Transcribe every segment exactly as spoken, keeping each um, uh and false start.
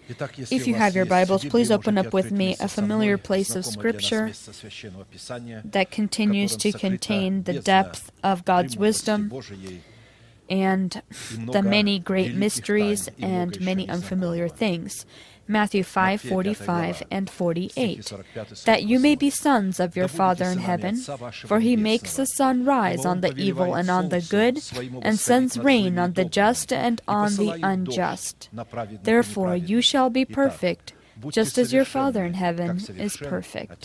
If you have your Bibles, please open up with me a familiar place of Scripture that continues to contain the depth of God's wisdom and the many great mysteries and many unfamiliar things. Matthew five forty-five and forty-eight. That you may be sons of your Father in heaven, for he makes the sun rise on the evil and on the good, and sends rain on the just and on the unjust. Therefore you shall be perfect, just as your Father in heaven is perfect.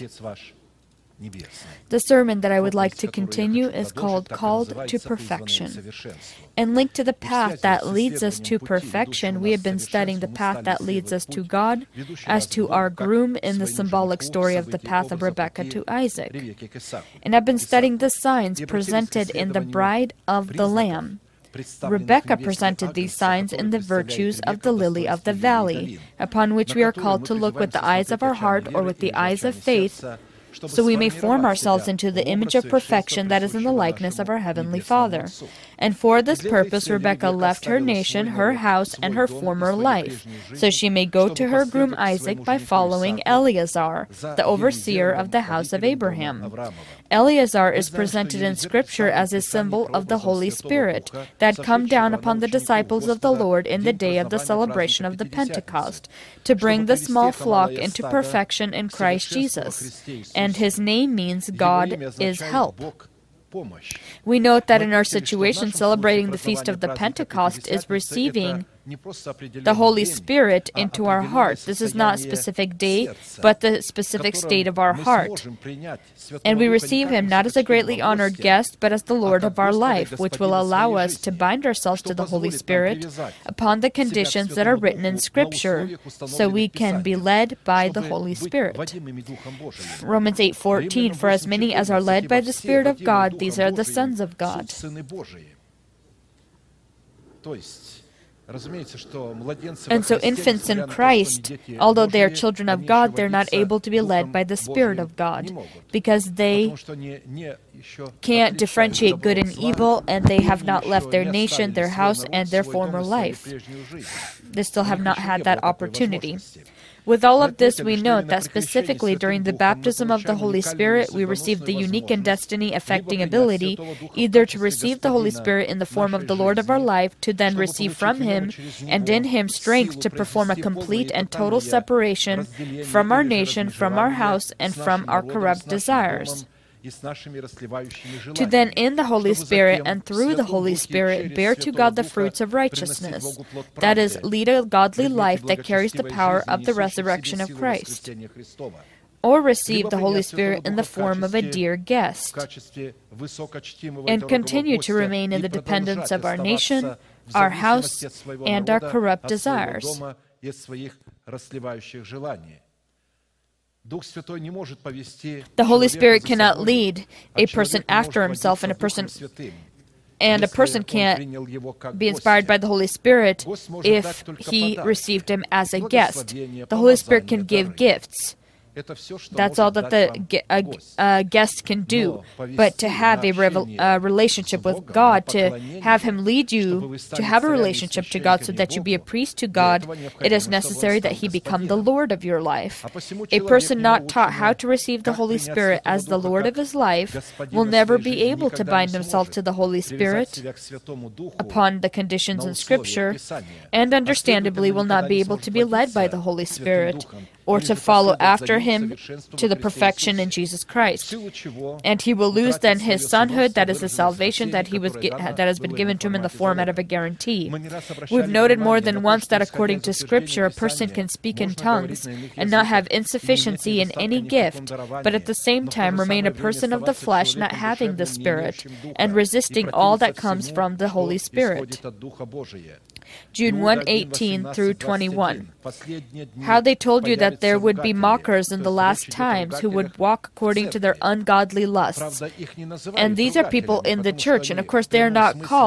The sermon that I would like to continue is called Called to Perfection. And linked to the path that leads us to perfection, we have been studying the path that leads us to God as to our groom in the symbolic story of the path of Rebekah to Isaac. And I've been studying the signs presented in the bride of the Lamb. Rebekah presented these signs in the virtues of the lily of the valley, upon which we are called to look with the eyes of our heart or with the eyes of faith, so we may form ourselves into the image of perfection that is in the likeness of our Heavenly Father. And for this purpose Rebekah left her nation, her house, and her former life, so she may go to her groom Isaac by following Eleazar, the overseer of the house of Abraham. Eleazar is presented in Scripture as a symbol of the Holy Spirit that had come down upon the disciples of the Lord in the day of the celebration of the Pentecost, to bring the small flock into perfection in Christ Jesus. And his name means God is help. We note that in our situation, celebrating the Feast of the Pentecost is receiving the Holy Spirit into our heart. This is not a specific day, but the specific state of our heart. And we receive Him not as a greatly honored guest, but as the Lord of our life, which will allow us to bind ourselves to the Holy Spirit upon the conditions that are written in Scripture, so we can be led by the Holy Spirit. Romans eight fourteen, for as many as are led by the Spirit of God, these are the sons of God. And so infants in Christ, although they are children of God, they're not able to be led by the Spirit of God, because they can't differentiate good and evil, and they have not left their nation, their house, and their former life. They still have not had that opportunity. With all of this, we note that specifically during the baptism of the Holy Spirit, we receive the unique and destiny-affecting ability either to receive the Holy Spirit in the form of the Lord of our life, to then receive from Him, and in Him strength to perform a complete and total separation from our nation, from our house, and from our corrupt desires. To then in the Holy Spirit and through the Holy Spirit bear to God the fruits of righteousness, that is, lead a godly life that carries the power of the resurrection of Christ, or receive the Holy Spirit in the form of a dear guest, and continue to remain in the dependence of our nation, our house, and our corrupt desires. The Holy Spirit cannot lead a person after himself, and a person and a person can't be inspired by the Holy Spirit if he received Him as a guest. The Holy Spirit can give gifts. That's all that the a, a guest can do. But to have a revel, uh, relationship with God, to have Him lead you, to have a relationship to God so that you be a priest to God, it is necessary that He become the Lord of your life. A person not taught how to receive the Holy Spirit as the Lord of his life will never be able to bind himself to the Holy Spirit upon the conditions in Scripture, and understandably will not be able to be led by the Holy Spirit, or to follow after Him to the perfection in Jesus Christ. And he will lose then his sonhood, that is the salvation that he was that has been given to him in the format of a guarantee. We've noted more than once that according to Scripture, a person can speak in tongues and not have insufficiency in any gift, but at the same time remain a person of the flesh, not having the Spirit, and resisting all that comes from the Holy Spirit. Jude one eighteen through twenty-one. How they told you that there would be mockers in the last times who would walk according to their ungodly lusts. And these are people in the church, and of course they are not called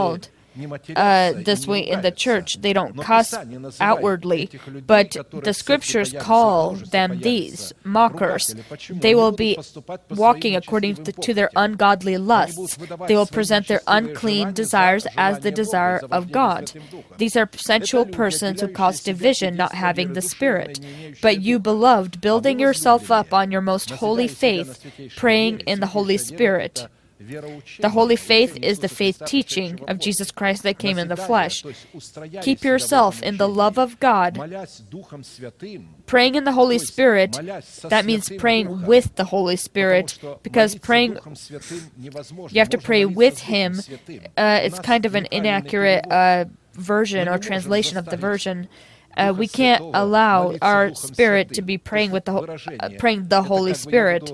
uh, this way in the church. They don't cuss outwardly, but the scriptures call them these, mockers. They will be walking according to, to their ungodly lusts. They will present their unclean desires as the desire of God. These are sensual persons who cause division, not having the Spirit. But you, beloved, building yourself up on your most holy faith, praying in the Holy Spirit. The holy faith is the faith teaching of Jesus Christ that came in the flesh. Keep yourself in the love of God. Praying in the Holy Spirit, that means praying with the Holy Spirit, because praying, you have to pray with Him. Uh, it's kind of an inaccurate uh, version or translation of the version. Uh, we can't allow our spirit to be praying with the uh, praying the Holy Spirit.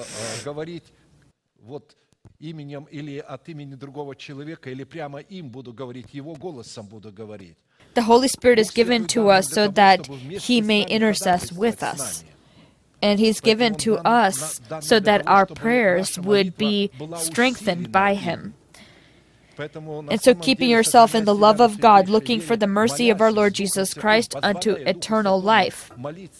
именем или от имени другого человека, или прямо им буду говорить, его голосом буду говорить. The Holy Spirit is given to us so that He may intercede with us. And He's given to us so that our prayers would be strengthened by Him. And so keeping yourself in the love of God, looking for the mercy of our Lord Jesus Christ unto eternal life.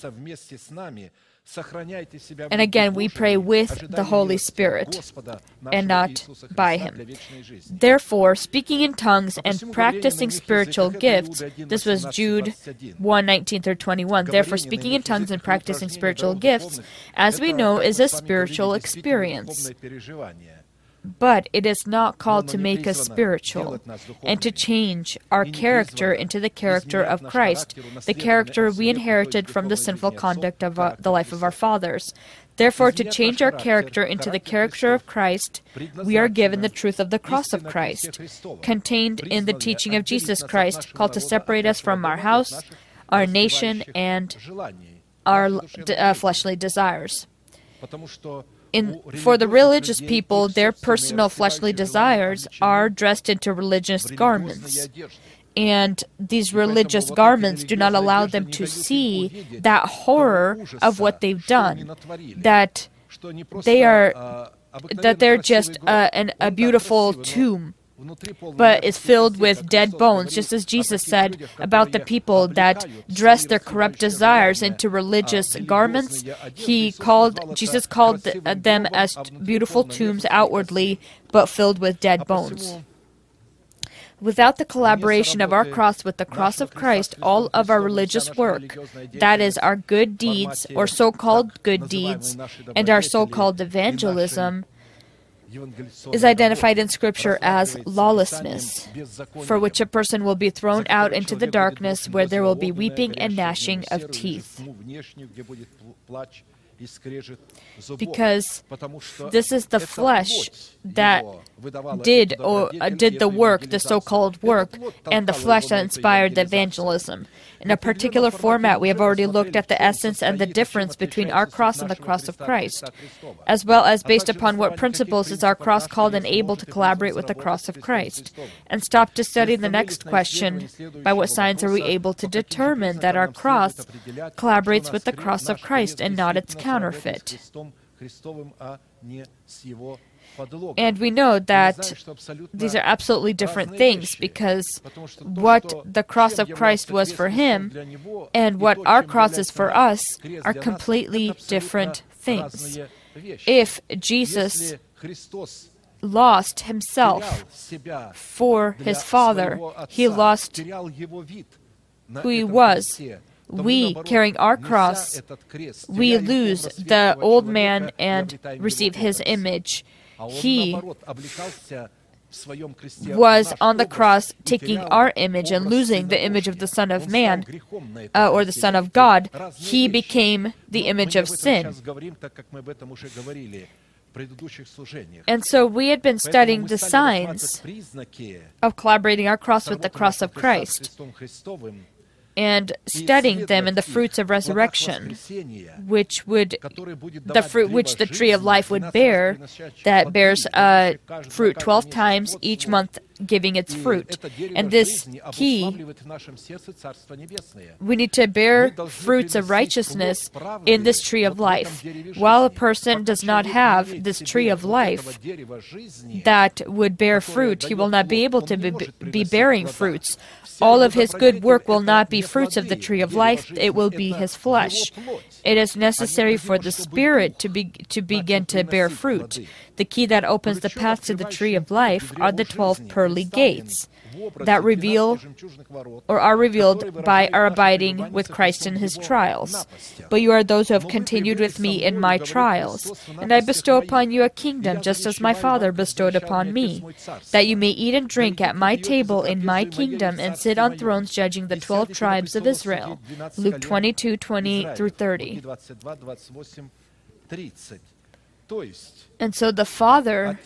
And again, we pray with the Holy Spirit and not by Him. Therefore, speaking in tongues and practicing spiritual gifts, this was Jude one, nineteen through twenty-one. Therefore, speaking in tongues and practicing spiritual gifts, as we know, is a spiritual experience. But it is not called to make us spiritual and to change our character into the character of Christ, the character we inherited from the sinful conduct of our, the life of our fathers. Therefore, to change our character into the character of Christ, we are given the truth of the cross of Christ, contained in the teaching of Jesus Christ, called to separate us from our house, our nation, and our uh, fleshly desires. In, for the religious people, their personal fleshly desires are dressed into religious garments. And these religious garments do not allow them to see that horror of what they've done, that they are, that they're just uh, an, a beautiful tomb, but is filled with dead bones, just as Jesus said about the people that dress their corrupt desires into religious garments. He called, Jesus called them as beautiful tombs outwardly, but filled with dead bones. Without the collaboration of our cross with the cross of Christ, all of our religious work, that is, our good deeds, or so-called good deeds, and our so-called evangelism, is identified in Scripture as lawlessness, for which a person will be thrown out into the darkness where there will be weeping and gnashing of teeth. Because this is the flesh that did or uh, did the work, the so-called work, and the flesh that inspired the evangelism. In a particular format, we have already looked at the essence and the difference between our cross and the cross of Christ, as well as based upon what principles is our cross called and able to collaborate with the cross of Christ, and stop to study the next question: by what signs are we able to determine that our cross collaborates with the cross of Christ and not its counterfeit? And we know that these are absolutely different things, because what the cross of Christ was for Him and what our cross is for us are completely different things. If Jesus lost Himself for His Father, He lost who He was. We, carrying our cross, we lose the old man and receive His image. He was on the cross taking our image and losing the image of the Son of Man, uh, or the Son of God. He became the image of sin. And so we had been studying the signs of collaborating our cross with the cross of Christ, and studying them in the fruits of resurrection, which would the fruit which the tree of life would bear, that bears uh, fruit twelve times each month giving its fruit. And this key, we need to bear fruits of righteousness in this tree of life. While a person does not have this tree of life that would bear fruit, he will not be able to be, be bearing fruits. All of his good work will not be fruits of the tree of life, it will be his flesh. It is necessary for the Spirit to be to begin to bear fruit. The key that opens the path to the tree of life are the twelve pearly gates that reveal or are revealed by our abiding with Christ in his trials. But you are those who have continued with me in my trials, and I bestow upon you a kingdom, just as my Father bestowed upon me, that you may eat and drink at my table in my kingdom, and sit on thrones judging the twelve tribes of Israel. Luke twenty-two, twenty through thirty. And so the Father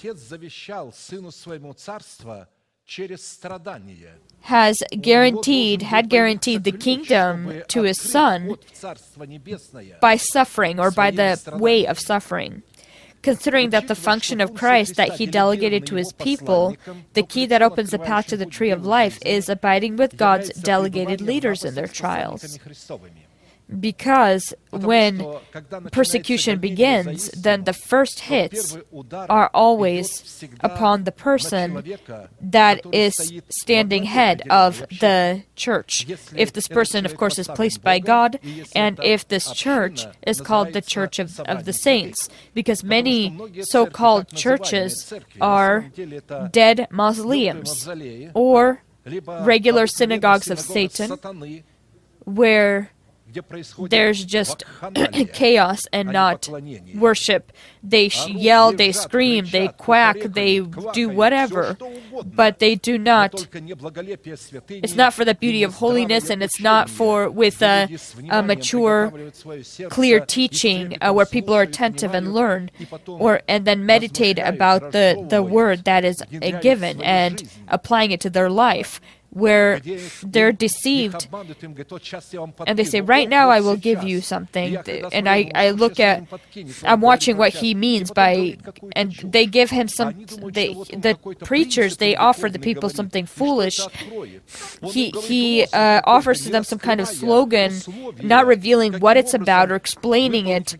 has guaranteed, had guaranteed the kingdom to his Son by suffering, or by the way of suffering. Considering that the function of Christ that he delegated to his people, the key that opens the path to the tree of life is abiding with God's delegated leaders in their trials. Because when persecution begins, then the first hits are always upon the person that is standing head of the church. If this person, of course, is placed by God, and if this church is called the Church of, of the Saints, because many so-called churches are dead mausoleums or regular synagogues of Satan, where there's just chaos and not worship. They sh- yell, they scream, they quack, they do whatever, but they do not. It's not for the beauty of holiness, and it's not for with a, a mature, clear teaching uh, where people are attentive and learn, or and then meditate about the, the word that is uh, given and applying it to their life, where they're deceived and they say, right now I will give you something, and I, I look at, I'm watching what he means by, and they give him some, they, the preachers, they offer the people something foolish. He, he uh, offers to them some kind of slogan, not revealing what it's about or explaining it.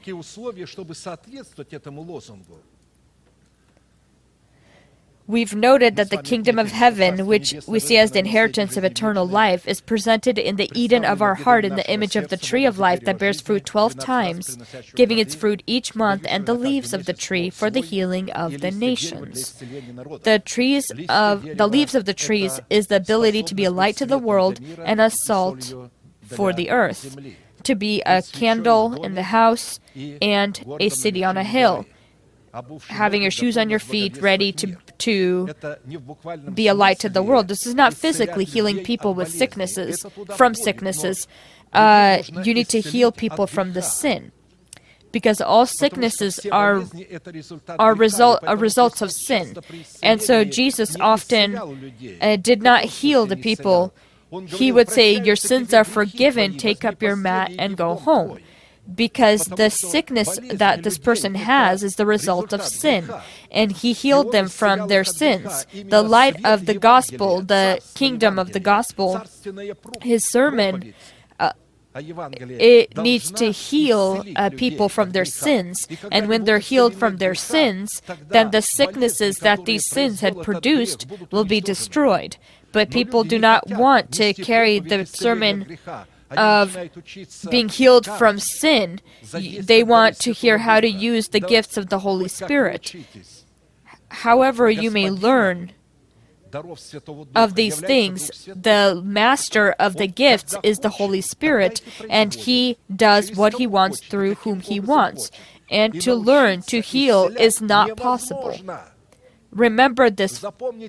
We've noted that the kingdom of heaven, which we see as the inheritance of eternal life, is presented in the Eden of our heart in the image of the tree of life that bears fruit twelve times, giving its fruit each month, and the leaves of the tree for the healing of the nations. The trees of the leaves of the trees is the ability to be a light to the world and a salt for the earth, to be a candle in the house and a city on a hill, having your shoes on your feet, ready to to be a light to the world. This is not physically healing people with sicknesses, from sicknesses. Uh, you need to heal people from the sin, because all sicknesses are are result are results of sin. And so Jesus often uh, did not heal the people. He would say, "Your sins are forgiven. Take up your mat and go home." Because the sickness that this person has is the result of sin, and he healed them from their sins. The light of the gospel, the kingdom of the gospel, his sermon, uh, it needs to heal uh, people from their sins, and when they're healed from their sins, then the sicknesses that these sins had produced will be destroyed. But people do not want to carry the sermon of being healed from sin. They want to hear how to use the gifts of the Holy Spirit. However you may learn of these things, the master of the gifts is the Holy Spirit, and he does what he wants through whom he wants. And to learn to heal is not possible. Remember this.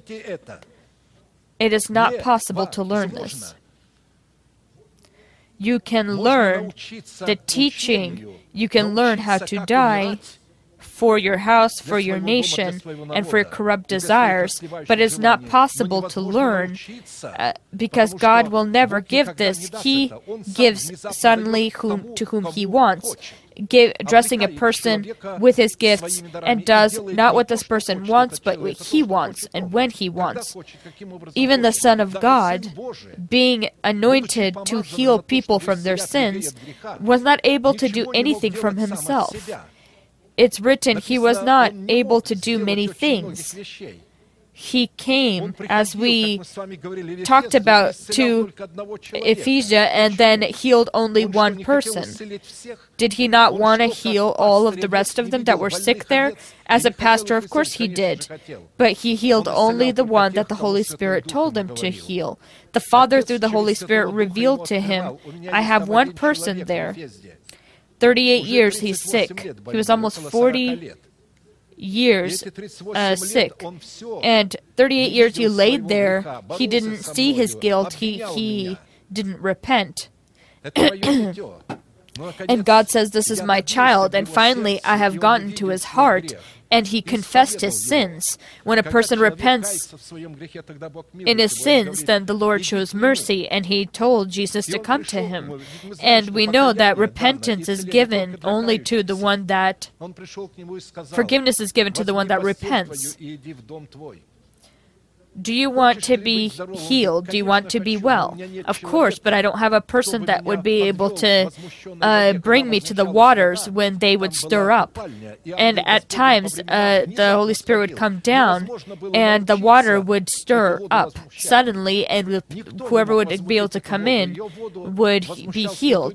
It is not possible to learn this. You can learn the teaching, you can learn how to die for your house, for your nation, and for your corrupt desires, but it's not possible to learn uh, because God will never give this. He gives suddenly whom, to whom He wants. give, addressing a person with his gifts and does not what this person wants, but what he wants and when he wants. Even the Son of God, being anointed to heal people from their sins, was not able to do anything from himself. It's written, he was not able to do many things. He came, as we talked about, to Ephesia and then healed only one person. Did he not want to heal all of the rest of them that were sick there? As a pastor, of course he did. But he healed only the one that the Holy Spirit told him to heal. The Father, through the Holy Spirit, revealed to him, I have one person there. thirty-eight years he's sick. He was almost forty years uh, sick. And thirty-eight years he laid there. He didn't see his guilt. He, he didn't repent. And God says, this is my child. And finally, I have gotten to his heart. And he confessed his sins. When a person repents in his sins, then the Lord shows mercy, and he told Jesus to come to him. And we know that repentance is given only to the one that, forgiveness is given to the one that repents. Do you want to be healed? Do you want to be well? Of course, but I don't have a person that would be able to uh, bring me to the waters when they would stir up. And at times, uh, the Holy Spirit would come down, and the water would stir up suddenly, and whoever would be able to come in would be healed.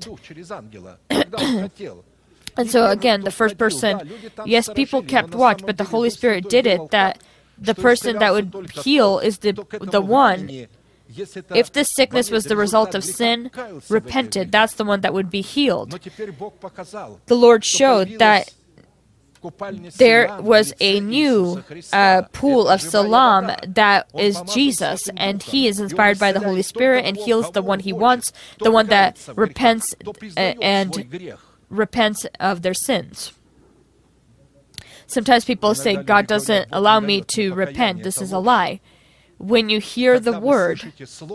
And so again, the first person, yes, people kept watch, but the Holy Spirit did it that the person that would heal is the, the one. If this sickness was the result of sin, repented, that's the one that would be healed. The Lord showed that there was a new uh, pool of Siloam that is Jesus, and he is inspired by the Holy Spirit and heals the one he wants, the one that repents uh, and repents of their sins. Sometimes people say, God doesn't allow me to repent. This is a lie. When you hear the word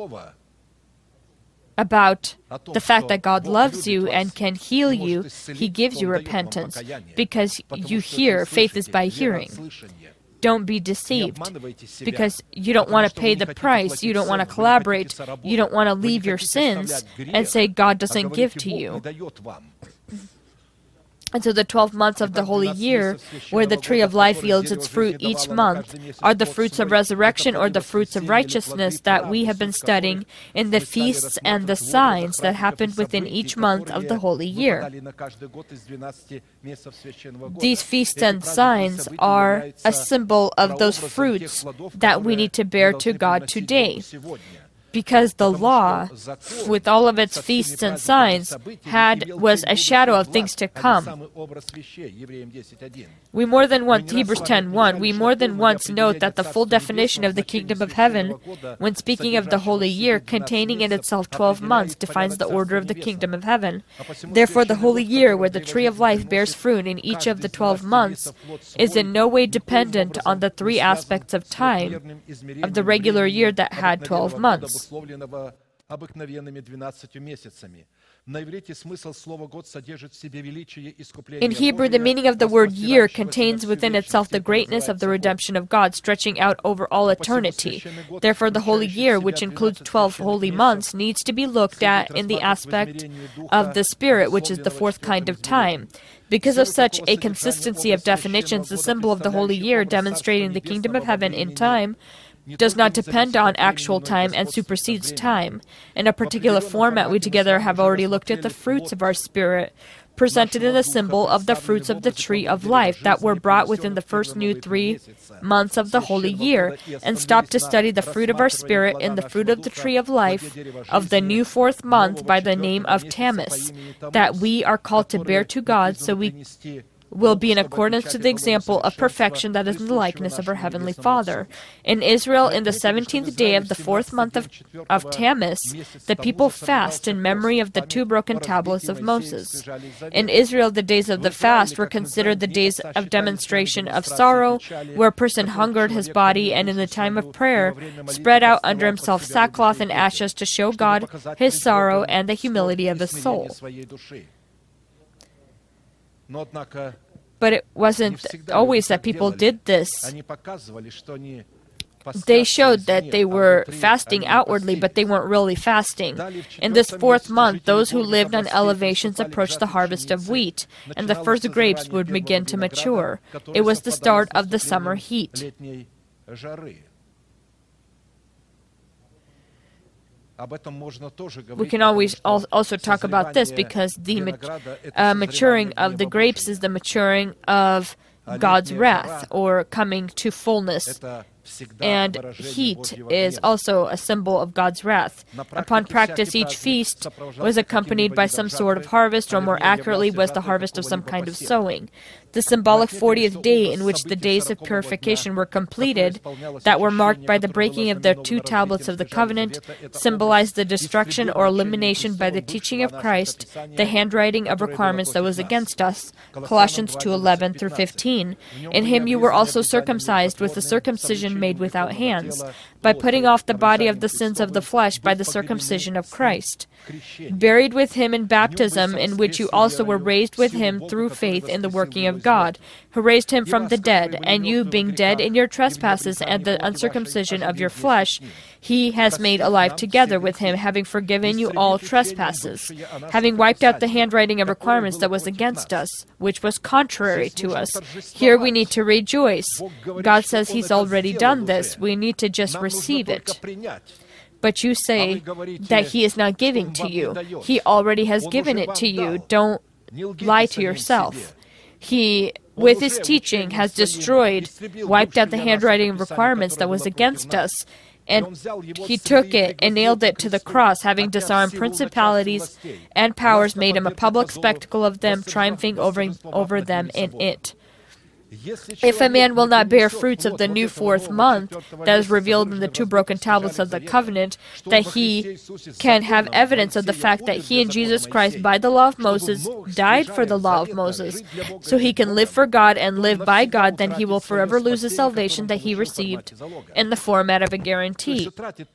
about the fact that God loves you and can heal you, He gives you repentance because you hear. Faith is by hearing. Don't be deceived because you don't want to pay the price. You don't want to collaborate. You don't want to leave your sins and say God doesn't give to you. And so the twelve months of the holy year, where the tree of life yields its fruit each month, are the fruits of resurrection or the fruits of righteousness that we have been studying in the feasts and the signs that happened within each month of the holy year. These feasts and signs are a symbol of those fruits that we need to bear to God today. Because the law, with all of its feasts and signs, had was a shadow of things to come. We more than once, Hebrews ten one, we more than once note that the full definition of the kingdom of heaven, when speaking of the holy year, containing in itself twelve months, defines the order of the kingdom of heaven. Therefore, the holy year, where the tree of life bears fruit in each of the twelve months, is in no way dependent on the three aspects of time of the regular year that had twelve months. In Hebrew, the meaning of the word year contains within itself the greatness of the redemption of God, stretching out over all eternity. Therefore, the holy year, which includes twelve holy months, needs to be looked at in the aspect of the Spirit, which is the fourth kind of time. Because of such a consistency of definitions, the symbol of the holy year, demonstrating the kingdom of heaven in time, does not depend on actual time and supersedes time. In a particular format, we together have already looked at the fruits of our spirit, presented in the symbol of the fruits of the tree of life that were brought within the first new three months of the holy year, and stopped to study the fruit of our spirit in the fruit of the tree of life of the new fourth month by the name of Tammuz, that we are called to bear to God, so we will be in accordance to the example of perfection that is in the likeness of our Heavenly Father. In Israel, in the seventeenth day of the fourth month of, of Tammuz, the people fast in memory of the two broken tablets of Moses. In Israel, the days of the fast were considered the days of demonstration of sorrow, where a person hungered his body and in the time of prayer spread out under himself sackcloth and ashes to show God his sorrow and the humility of his soul. But it wasn't always that people did this. They showed that they were fasting outwardly, but they weren't really fasting. In this fourth month, those who lived on elevations approached the harvest of wheat, and the first grapes would begin to mature. It was the start of the summer heat. We can always also talk about this because the uh, maturing of the grapes is the maturing of God's wrath, or coming to fullness. And heat is also a symbol of God's wrath. Upon practice, each feast was accompanied by some sort of harvest, or more accurately, was the harvest of some kind of sowing. The symbolic fortieth day, in which the days of purification were completed, that were marked by the breaking of the two tablets of the covenant, symbolized the destruction or elimination by the teaching of Christ, the handwriting of requirements that was against us. Colossians two eleven through fifteen. In him you were also circumcised with the circumcision made without hands, by putting off the body of the sins of the flesh by the circumcision of Christ. Buried with him in baptism, in which you also were raised with him through faith in the working of God, who raised him from the dead, and you, being dead in your trespasses and the uncircumcision of your flesh, he has made alive together with him, having forgiven you all trespasses, having wiped out the handwriting of requirements that was against us, which was contrary to us. Here we need to rejoice. God says he's already done this. We need to just receive it. But you say that he is not giving to you. He already has given it to you. Don't lie to yourself. He, with his teaching, has destroyed, wiped out the handwriting of requirements that was against us, and he took it and nailed it to the cross, having disarmed principalities and powers, made him a public spectacle of them, triumphing over, over them in it. If a man will not bear fruits of the new fourth month that is revealed in the two broken tablets of the covenant, that he can have evidence of the fact that he and Jesus Christ, by the law of Moses, died for the law of Moses, so he can live for God and live by God, then he will forever lose the salvation that he received in the format of a guarantee.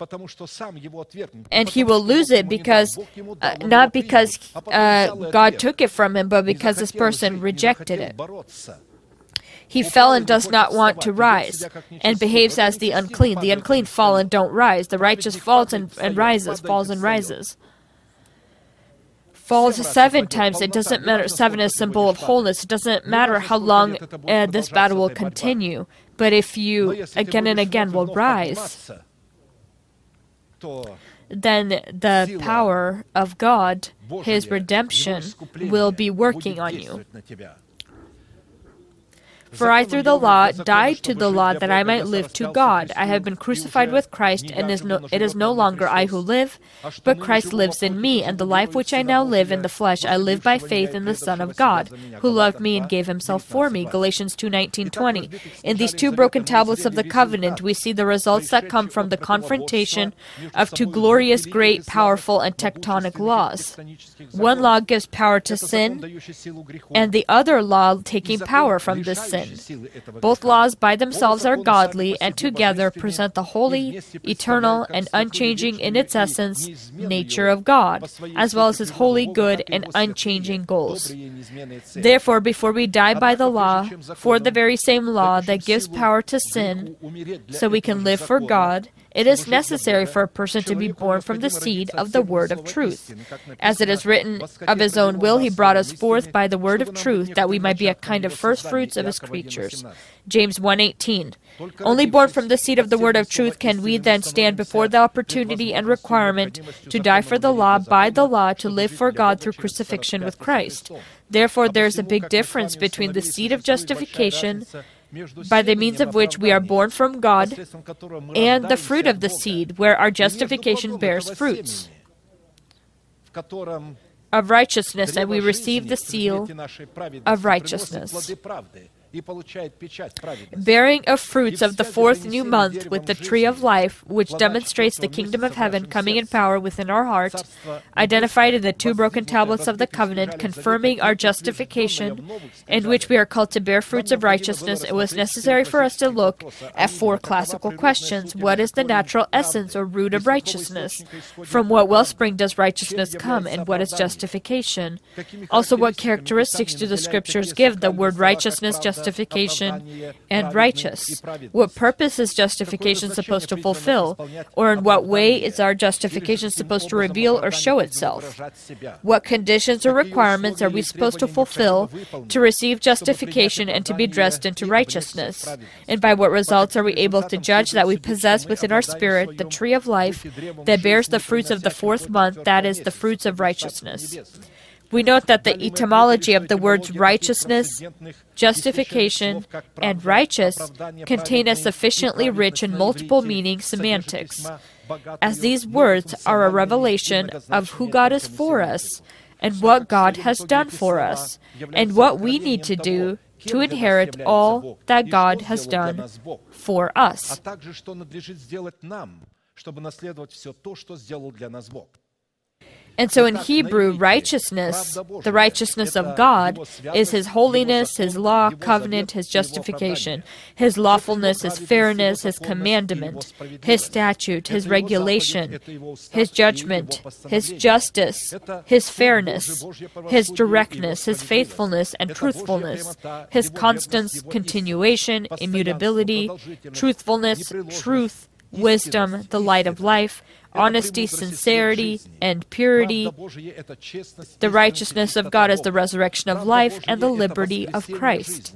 And he will lose it because, uh, not because uh, God took it from him, but because this person rejected it. He fell and does not want to rise, and behaves as the unclean. The unclean fall and don't rise. The righteous falls and, and rises, falls and rises. Falls seven times. It doesn't matter. Seven is a symbol of wholeness. It doesn't matter how long uh, this battle will continue. But if you again and again will rise, then the power of God, his redemption, will be working on you. For I through the law died to the law that I might live to God. I have been crucified with Christ, and is no, it is no longer I who live, but Christ lives in me, and the life which I now live in the flesh I live by faith in the Son of God, who loved me and gave himself for me. Galatians two nineteen to twenty. In these two broken tablets of the covenant, we see the results that come from the confrontation of two glorious, great, powerful, and tectonic laws. One law gives power to sin, and the other law taking power from this sin. Both laws by themselves are godly, and together present the holy, eternal, and unchanging in its essence nature of God, as well as his holy, good, and unchanging goals. Therefore, before we die by the law, for the very same law that gives power to sin, so we can live for God, it is necessary for a person to be born from the seed of the word of truth. As it is written, of his own will he brought us forth by the word of truth, that we might be a kind of first fruits of his creatures. James one eighteen. Only born from the seed of the word of truth can we then stand before the opportunity and requirement to die for the law, by the law, to live for God through crucifixion with Christ. Therefore, there is a big difference between the seed of justification, by the means of which we are born from God, and the fruit of the seed, where our justification bears fruits of righteousness, and we receive the seal of righteousness. bearing of fruits of the fourth new month with the tree of life, which demonstrates the kingdom of heaven coming in power within our heart, identified in the two broken tablets of the covenant, confirming our justification, in which we are called to bear fruits of righteousness, it was necessary for us to look at four classical questions. What is the natural essence or root of righteousness? From what wellspring does righteousness come, and what is justification? Also, what characteristics do the Scriptures give the word righteousness, justification, and righteous? What purpose is justification supposed to fulfill? Or in what way is our justification supposed to reveal or show itself? What conditions or requirements are we supposed to fulfill to receive justification and to be dressed into righteousness? And by what results are we able to judge that we possess within our spirit the tree of life that bears the fruits of the fourth month, that is, the fruits of righteousness? We note that the etymology of the words righteousness, justification, and righteous contain a sufficiently rich and multiple meaning semantics, as these words are a revelation of who God is for us and what God has done for us, and what we need to do to inherit all that God has done for us. And so in Hebrew, righteousness, the righteousness of God, is His holiness, His law, covenant, His justification, His lawfulness, His fairness, His commandment, His statute, His regulation, His judgment, His justice, His fairness, His directness, His faithfulness and truthfulness, His constance, continuation, immutability, truthfulness, truth, wisdom, the light of life, honesty, sincerity, and purity. The righteousness of God is the resurrection of life and the liberty of Christ.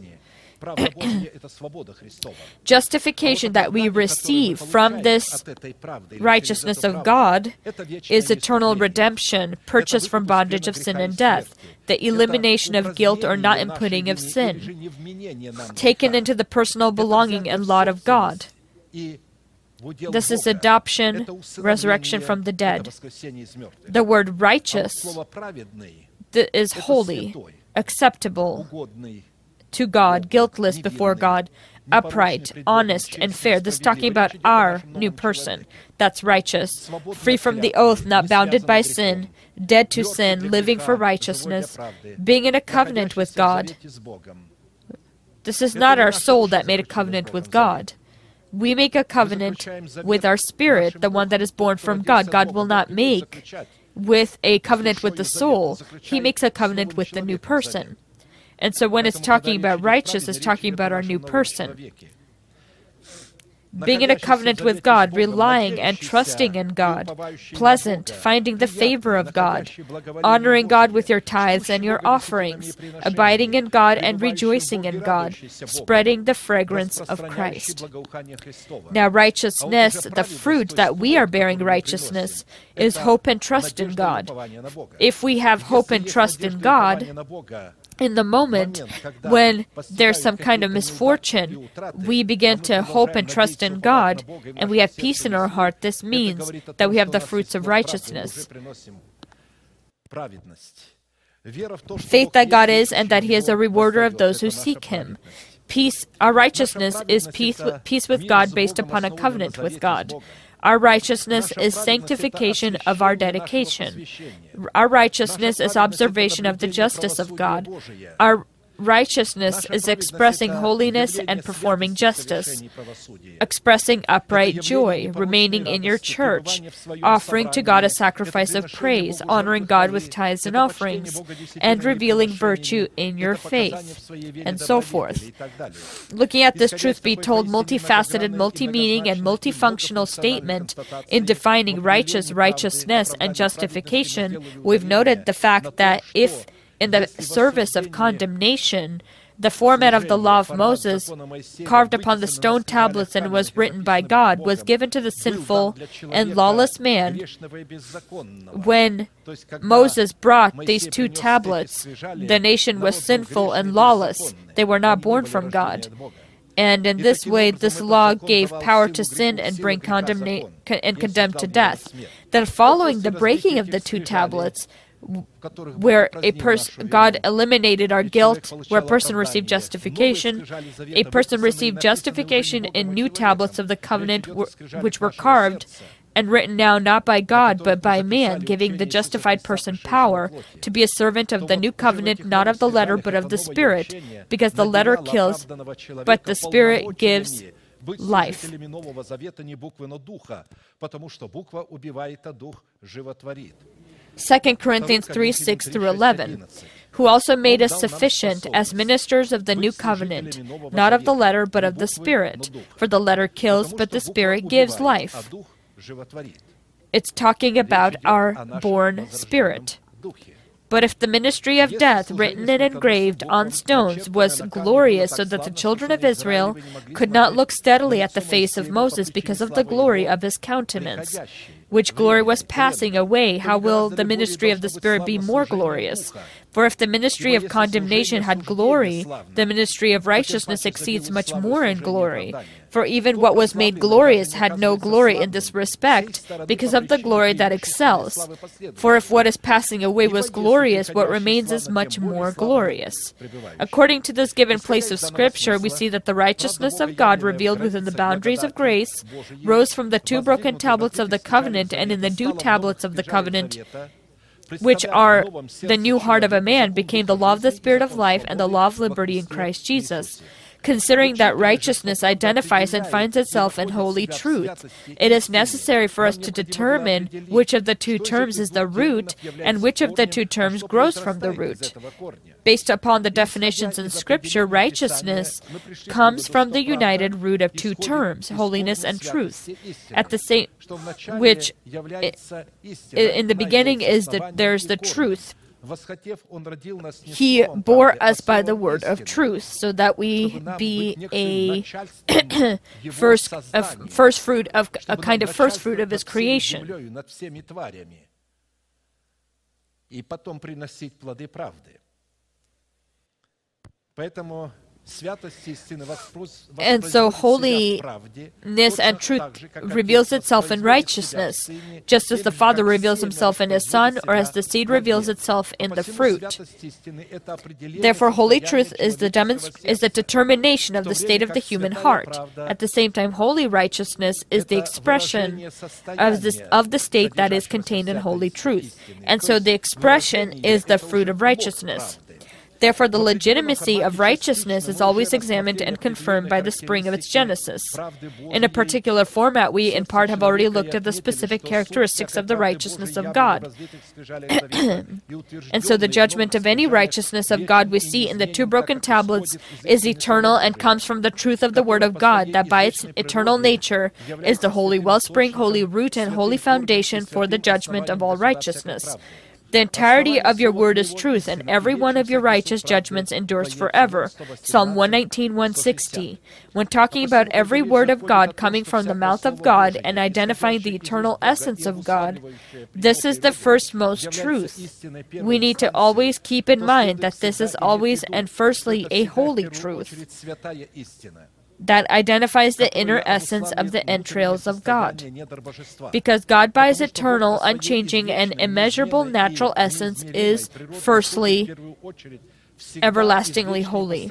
Justification that we receive from this righteousness of God is eternal redemption, purchased from bondage of sin and death, the elimination of guilt or not inputting of sin, taken into the personal belonging and lot of God. This is adoption, resurrection from the dead. The word righteous is holy, acceptable to God, guiltless before God, upright, honest, and fair. This is talking about our new person. That's righteous, free from the oath, not bounded by sin, dead to sin, living for righteousness, being in a covenant with God. This is not our soul that made a covenant with God. We make a covenant with our spirit, the one that is born from God. God will not make with a covenant with the soul. He makes a covenant with the new person. And so when it's talking about righteous, it's talking about our new person. Being in a covenant with God, relying and trusting in God, pleasant, finding the favor of God, honoring God with your tithes and your offerings, abiding in God and rejoicing in God, spreading the fragrance of Christ. Now righteousness, the fruit that we are bearing righteousness, is hope and trust in God. If we have hope and trust in God, in the moment when there's some kind of misfortune, we begin to hope and trust in God, and we have peace in our heart. This means that we have the fruits of righteousness. Faith that God is, and that He is a rewarder of those who seek Him. Peace, our righteousness is peace, peace with God based upon a covenant with God. Our righteousness is sanctification of our dedication. Our righteousness is observation of the justice of God. Our righteousness is expressing holiness and performing justice, expressing upright joy, remaining in your church, offering to God a sacrifice of praise, honoring God with tithes and offerings, and revealing virtue in your faith, and so forth. Looking at this truth be told multifaceted, multi-meaning, and multifunctional statement in defining righteous, righteousness, and justification, we've noted the fact that if in the service of condemnation, the format of the law of Moses, carved upon the stone tablets and was written by God, was given to the sinful and lawless man. When Moses brought these two tablets, the nation was sinful and lawless. They were not born from God. And in this way, this law gave power to sin and bring condemnation and condemned to death. Then following the breaking of the two tablets, where a person, God eliminated our guilt, where a person received justification. A person received justification in new tablets of the covenant, which were carved and written now not by God, but by man, giving the justified person power to be a servant of the new covenant, not of the letter, but of the Spirit, because the letter kills, but the Spirit gives life. Second Corinthians three, six through eleven, who also made us sufficient as ministers of the new covenant, not of the letter, but of the Spirit. For the letter kills, but the Spirit gives life. It's talking about our born spirit. But if the ministry of death, written and engraved on stones, was glorious, so that the children of Israel could not look steadily at the face of Moses because of the glory of his countenance, which glory was passing away, how will the ministry of the Spirit be more glorious? For if the ministry of condemnation had glory, the ministry of righteousness exceeds much more in glory. For even what was made glorious had no glory in this respect, because of the glory that excels. For if what is passing away was glorious, what remains is much more glorious. According to this given place of Scripture, we see that the righteousness of God revealed within the boundaries of grace rose from the two broken tablets of the covenant, and in the new tablets of the covenant, which are the new heart of a man, became the law of the Spirit of life and the law of liberty in Christ Jesus. Considering that righteousness identifies and finds itself in holy truth, it is necessary for us to determine which of the two terms is the root and which of the two terms grows from the root. Based upon the definitions in Scripture, righteousness comes from the united root of two terms, holiness and truth. At the same, which in the beginning is that there's the truth. He bore us by the word of truth, so that we be a first, a first fruit of a kind of first fruit of His creation. And so holiness and truth reveals itself in righteousness, just as the Father reveals Himself in His Son, or as the seed reveals itself in the fruit. Therefore, holy truth is the, demonst- is the determination of the state of the human heart. At the same time, holy righteousness is the expression of, this, of the state that is contained in holy truth. And so the expression is the fruit of righteousness. Therefore, the legitimacy of righteousness is always examined and confirmed by the spring of its genesis. In a particular format, we in part have already looked at the specific characteristics of the righteousness of God. And so the judgment of any righteousness of God we see in the two broken tablets is eternal and comes from the truth of the Word of God, that by its eternal nature is the holy wellspring, holy root, and holy foundation for the judgment of all righteousness. The entirety of your word is truth, and every one of your righteous judgments endures forever. Psalm one nineteen, one sixty. When talking about every word of God coming from the mouth of God and identifying the eternal essence of God, this is the first most truth. We need to always keep in mind that this is always and firstly a holy truth that identifies the inner essence of the entrails of God. Because God, by His eternal, unchanging, and immeasurable natural essence, is firstly everlastingly holy.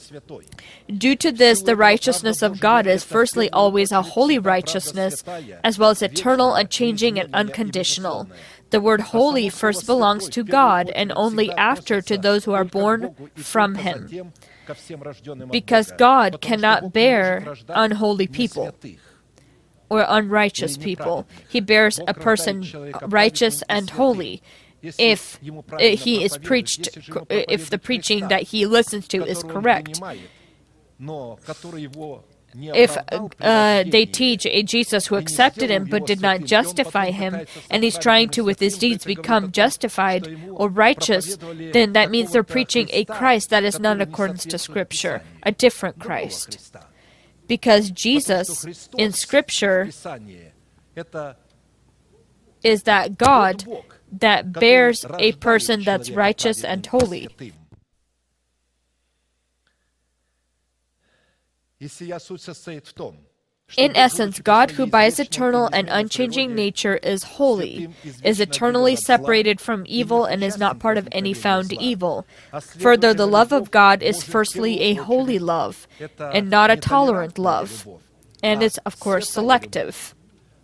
Due to this, the righteousness of God is firstly always a holy righteousness, as well as eternal, unchanging, and unconditional. The word holy first belongs to God, and only after to those who are born from Him. Because God cannot bear unholy people or unrighteous people. He bears a person righteous and holy if he is preached, if the preaching that he listens to is correct. If uh, they teach a Jesus who accepted Him but did not justify Him, and he's trying to with his deeds become justified or righteous, then that means they're preaching a Christ that is not in accordance to Scripture, a different Christ. Because Jesus in Scripture is that God that bears a person that's righteous and holy. И сия суть состоит в том, In essence, God, who by his eternal and unchanging nature is holy, is eternally separated from evil and is not part of any found evil. Further, the love of God is firstly a holy love, and not a tolerant love, and is, of course, selective.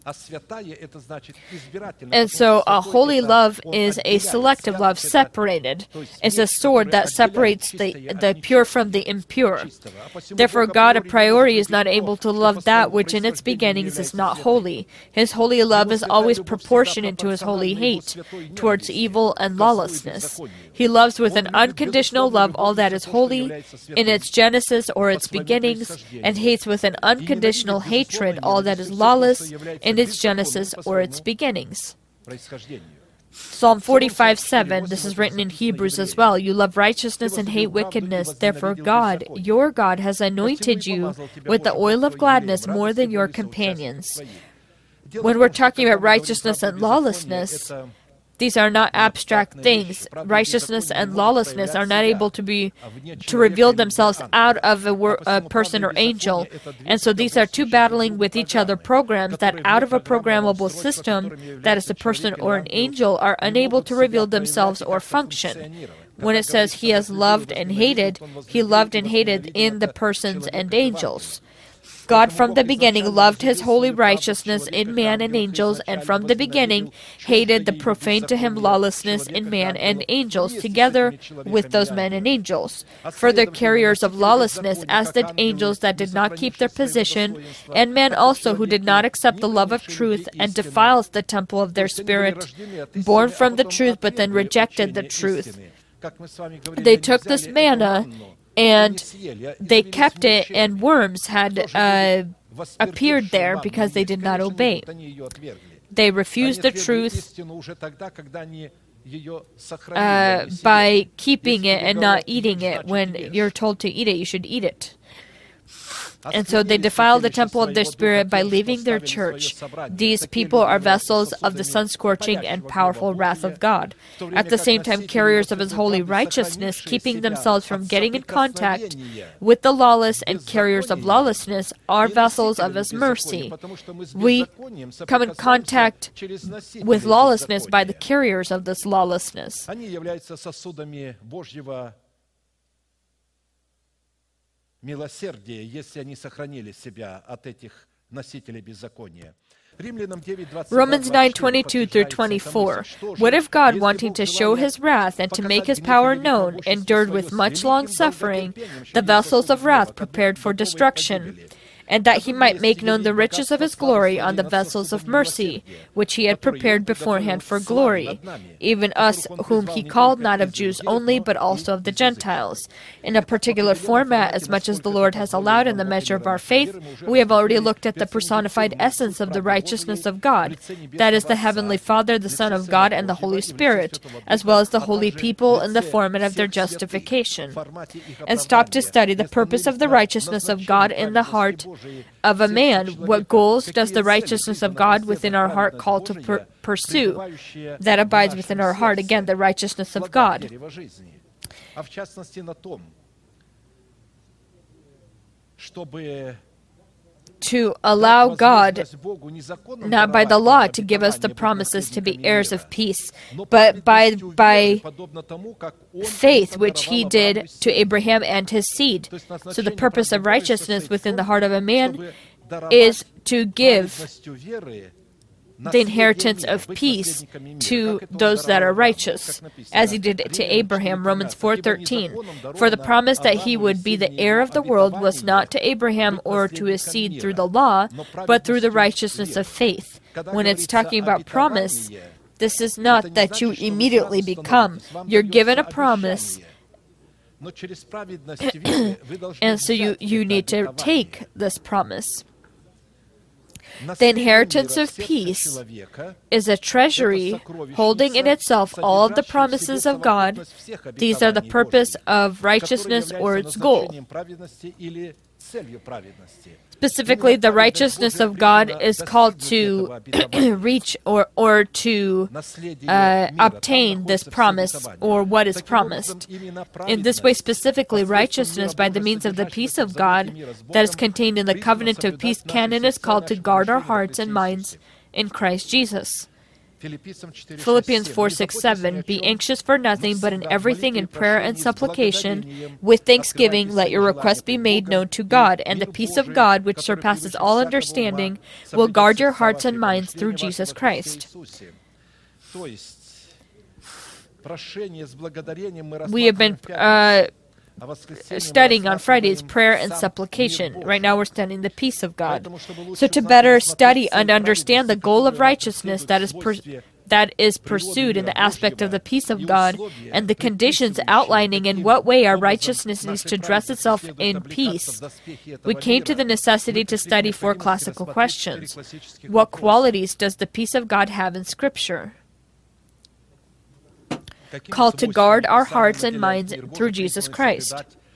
And so a holy love is a selective love, separated. It's a sword that separates the, the pure from the impure. Therefore, God a priori is not able to love that which in its beginnings is not holy. His holy love is always proportionate to his holy hate towards evil and lawlessness. He loves with an unconditional love all that is holy in its genesis or its beginnings, and hates with an unconditional hatred all that is lawless in its genesis or its beginnings. Psalm forty-five seven, this is written in Hebrews as well. You love righteousness and hate wickedness. Therefore God, your God, has anointed you with the oil of gladness more than your companions. When we're talking about righteousness and lawlessness, these are not abstract things. Righteousness and lawlessness are not able to be to reveal themselves out of a, wor- a person or angel. And so these are two battling with each other programs that out of a programmable system, that is a person or an angel, are unable to reveal themselves or function. When it says he has loved and hated, he loved and hated in the persons and angels. God from the beginning loved his holy righteousness in man and angels, and from the beginning hated the profane to him lawlessness in man and angels, together with those men and angels. Further, carriers of lawlessness, as the angels that did not keep their position, and men also who did not accept the love of truth, and defiles the temple of their spirit, born from the truth, but then rejected the truth. They took this manna, and they kept it, and worms had uh, appeared there because they did not obey. They refused the truth uh, by keeping it and not eating it. When you're told to eat it, you should eat it. And so they defiled the temple of their spirit by leaving their church. These people are vessels of the sun-scorching and powerful wrath of God. At the same time, carriers of his holy righteousness, keeping themselves from getting in contact with the lawless, and carriers of lawlessness are vessels of his mercy. We come in contact with lawlessness by the carriers of this lawlessness. Милосердие, если они сохранили себя от этих носителей беззакония. Romans nine twenty-two through twenty-four. What if God, wanting to show his wrath and to make his power known, endured with much long suffering the vessels of wrath prepared for destruction, and that he might make known the riches of his glory on the vessels of mercy, which he had prepared beforehand for glory, even us whom he called not of Jews only, but also of the Gentiles. In a particular format, as much as the Lord has allowed in the measure of our faith, we have already looked at the personified essence of the righteousness of God, that is the Heavenly Father, the Son of God, and the Holy Spirit, as well as the holy people in the format of their justification, and stop to study the purpose of the righteousness of God in the heart of a man. What goals does the righteousness of God within our heart call to per- pursue? That abides within our heart, again, the righteousness of God. To allow God, not by the law, to give us the promises to be heirs of peace, but by by faith, which he did to Abraham and his seed. So the purpose of righteousness within the heart of a man is to give the inheritance of peace to those that are righteous, as he did to Abraham, Romans four thirteen. For the promise that he would be the heir of the world was not to Abraham or to his seed through the law, but through the righteousness of faith. When it's talking about promise, this is not that you immediately become. You're given a promise, and so you, you need to take this promise. The inheritance of peace is a treasury holding in itself all of the promises of God. These are the purpose of righteousness or its goal. Specifically, the righteousness of God is called to reach or, or to uh, obtain this promise or what is promised. In this way, specifically, righteousness by the means of the peace of God that is contained in the covenant of peace canon is called to guard our hearts and minds in Christ Jesus. Philippians four, six, seven, Be anxious for nothing, but in everything in prayer and supplication, with thanksgiving, let your requests be made known to God, and the peace of God, which surpasses all understanding, will guard your hearts and minds through Jesus Christ. We have been uh, studying on Fridays prayer and supplication. Right now we're studying the peace of God. So to better study and understand the goal of righteousness that is per- that is pursued in the aspect of the peace of God and the conditions outlining in what way our righteousness needs to dress itself in peace, we came to the necessity to study four classical questions. What qualities does the peace of God have in Scripture? Called to guard our hearts and minds through Jesus Christ.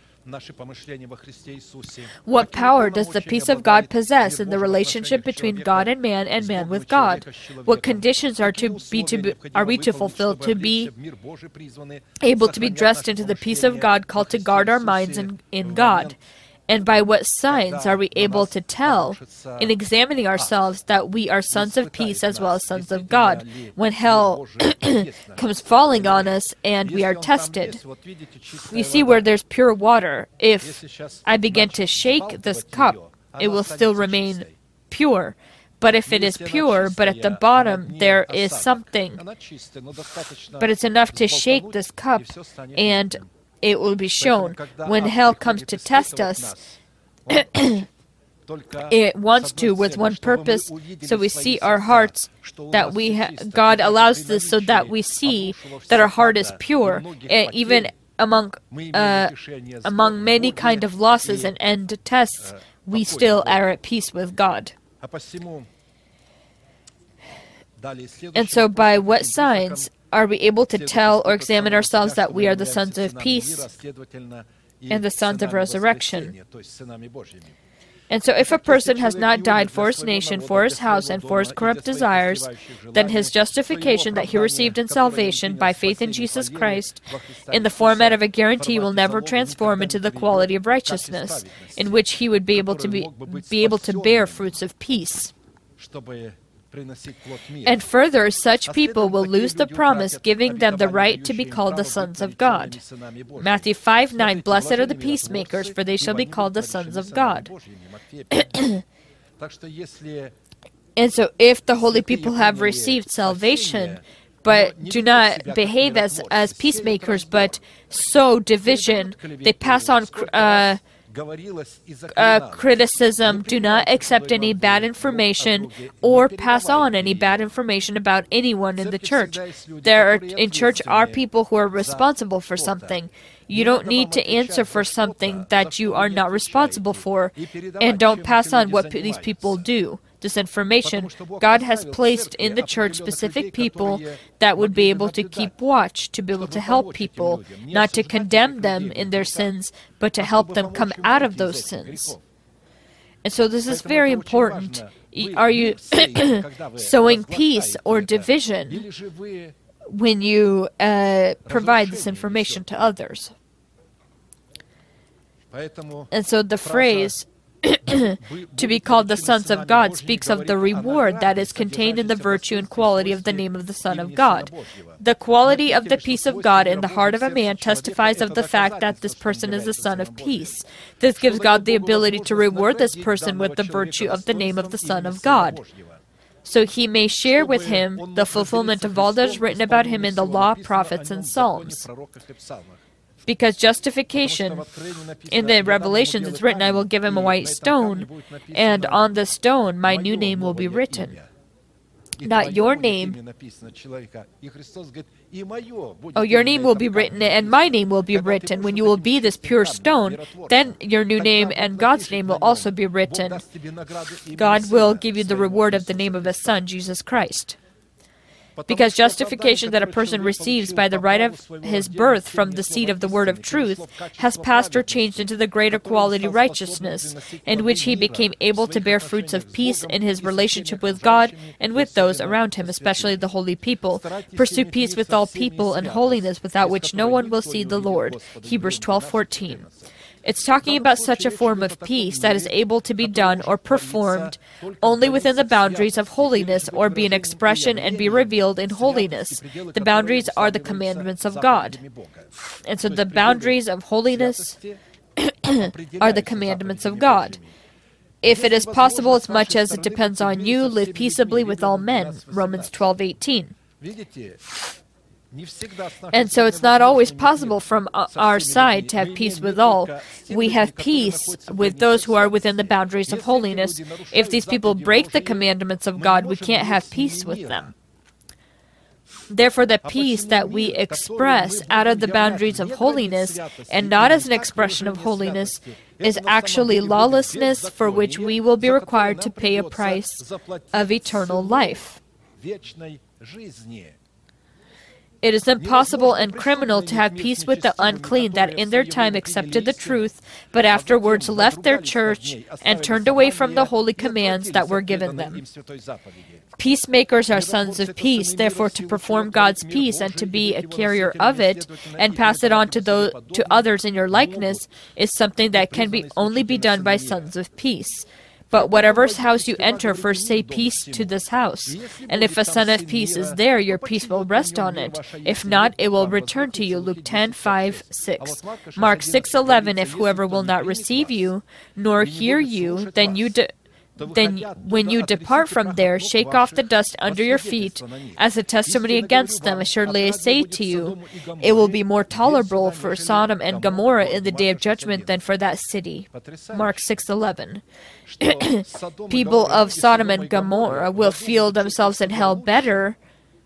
What power does the peace of God possess in the relationship between God and man and man with God? What conditions are to be to be, are we to fulfill to be able to be dressed into the peace of God, called to guard our minds in, in God? And by what signs are we able to tell, in examining ourselves, that we are sons of peace as well as sons of God, when hell comes falling on us and we are tested? You see, where there's pure water, if I begin to shake this cup, it will still remain pure. But if it is pure, but at the bottom there is something, but it's enough to shake this cup and it will be shown. When hell comes to test us, it wants to with one purpose, so we see our hearts, that we ha- God allows this so that we see that our heart is pure, and even among uh, among many kind of losses and end tests, we still are at peace with God. And so by what signs are we able to tell or examine ourselves that we are the sons of peace and the sons of resurrection? And so if a person has not died for his nation, for his house, and for his corrupt desires, then his justification that he received in salvation by faith in Jesus Christ in the format of a guarantee will never transform into the quality of righteousness, in which he would be able to be, be able to bear fruits of peace. And further, such people will lose the promise, giving them the right to be called the sons of God. Matthew five nine, Blessed are the peacemakers, for they shall be called the sons of God. And so if the holy people have received salvation, but do not behave as, as peacemakers, but sow division, they pass on uh, Uh, criticism, do not accept any bad information or pass on any bad information about anyone in the church. There are, in church are people who are responsible for something. You don't need to answer for something that you are not responsible for, and don't pass on what p- these people do. This information, God has placed in the church specific people that would be able to keep watch, to be able to help people, not to condemn them in their sins, but to help them come out of those sins. And so this is very important. Are you sowing peace or division when you uh, provide this information to others? And so the phrase, to be called the sons of God, speaks of the reward that is contained in the virtue and quality of the name of the Son of God. The quality of the peace of God in the heart of a man testifies of the fact that this person is a son of peace. This gives God the ability to reward this person with the virtue of the name of the Son of God, so he may share with him the fulfillment of all that is written about him in the law, prophets, and psalms. Because justification, in the Revelations it's written, I will give him a white stone, and on the stone my new name will be written. Not your name. Oh, your name will be written, and my name will be written. When you will be this pure stone, then your new name and God's name will also be written. God will give you the reward of the name of His Son, Jesus Christ. Because justification that a person receives by the right of his birth from the seed of the word of truth has passed or changed into the greater quality righteousness, in which he became able to bear fruits of peace in his relationship with God and with those around him, especially the holy people. Pursue peace with all people and holiness, without which no one will see the Lord. Hebrews twelve fourteen. It's talking about such a form of peace that is able to be done or performed only within the boundaries of holiness, or be an expression and be revealed in holiness. The boundaries are the commandments of God. And so the boundaries of holiness are the commandments of God. If it is possible, as much as it depends on you, live peaceably with all men. Romans twelve eighteen. And so it's not always possible from our side to have peace with all. We have peace with those who are within the boundaries of holiness. If these people break the commandments of God, we can't have peace with them. Therefore, the peace that we express out of the boundaries of holiness, and not as an expression of holiness, is actually lawlessness, for which we will be required to pay a price of eternal life. It is impossible and criminal to have peace with the unclean that in their time accepted the truth, but afterwards left their church and turned away from the holy commands that were given them. Peacemakers are sons of peace. Therefore, to perform God's peace and to be a carrier of it and pass it on to those, to others in your likeness is something that can be only be done by sons of peace. But whatever house you enter, first say peace to this house. And if a son of peace is there, your peace will rest on it. If not, it will return to you. Luke ten, five, six. Mark six, eleven. If whoever will not receive you, nor hear you, then you de- Then when you depart from there, shake off the dust under your feet as a testimony against them. Assuredly I say to you, it will be more tolerable for Sodom and Gomorrah in the day of judgment than for that city. Mark six eleven. People of Sodom and Gomorrah will feel themselves in hell better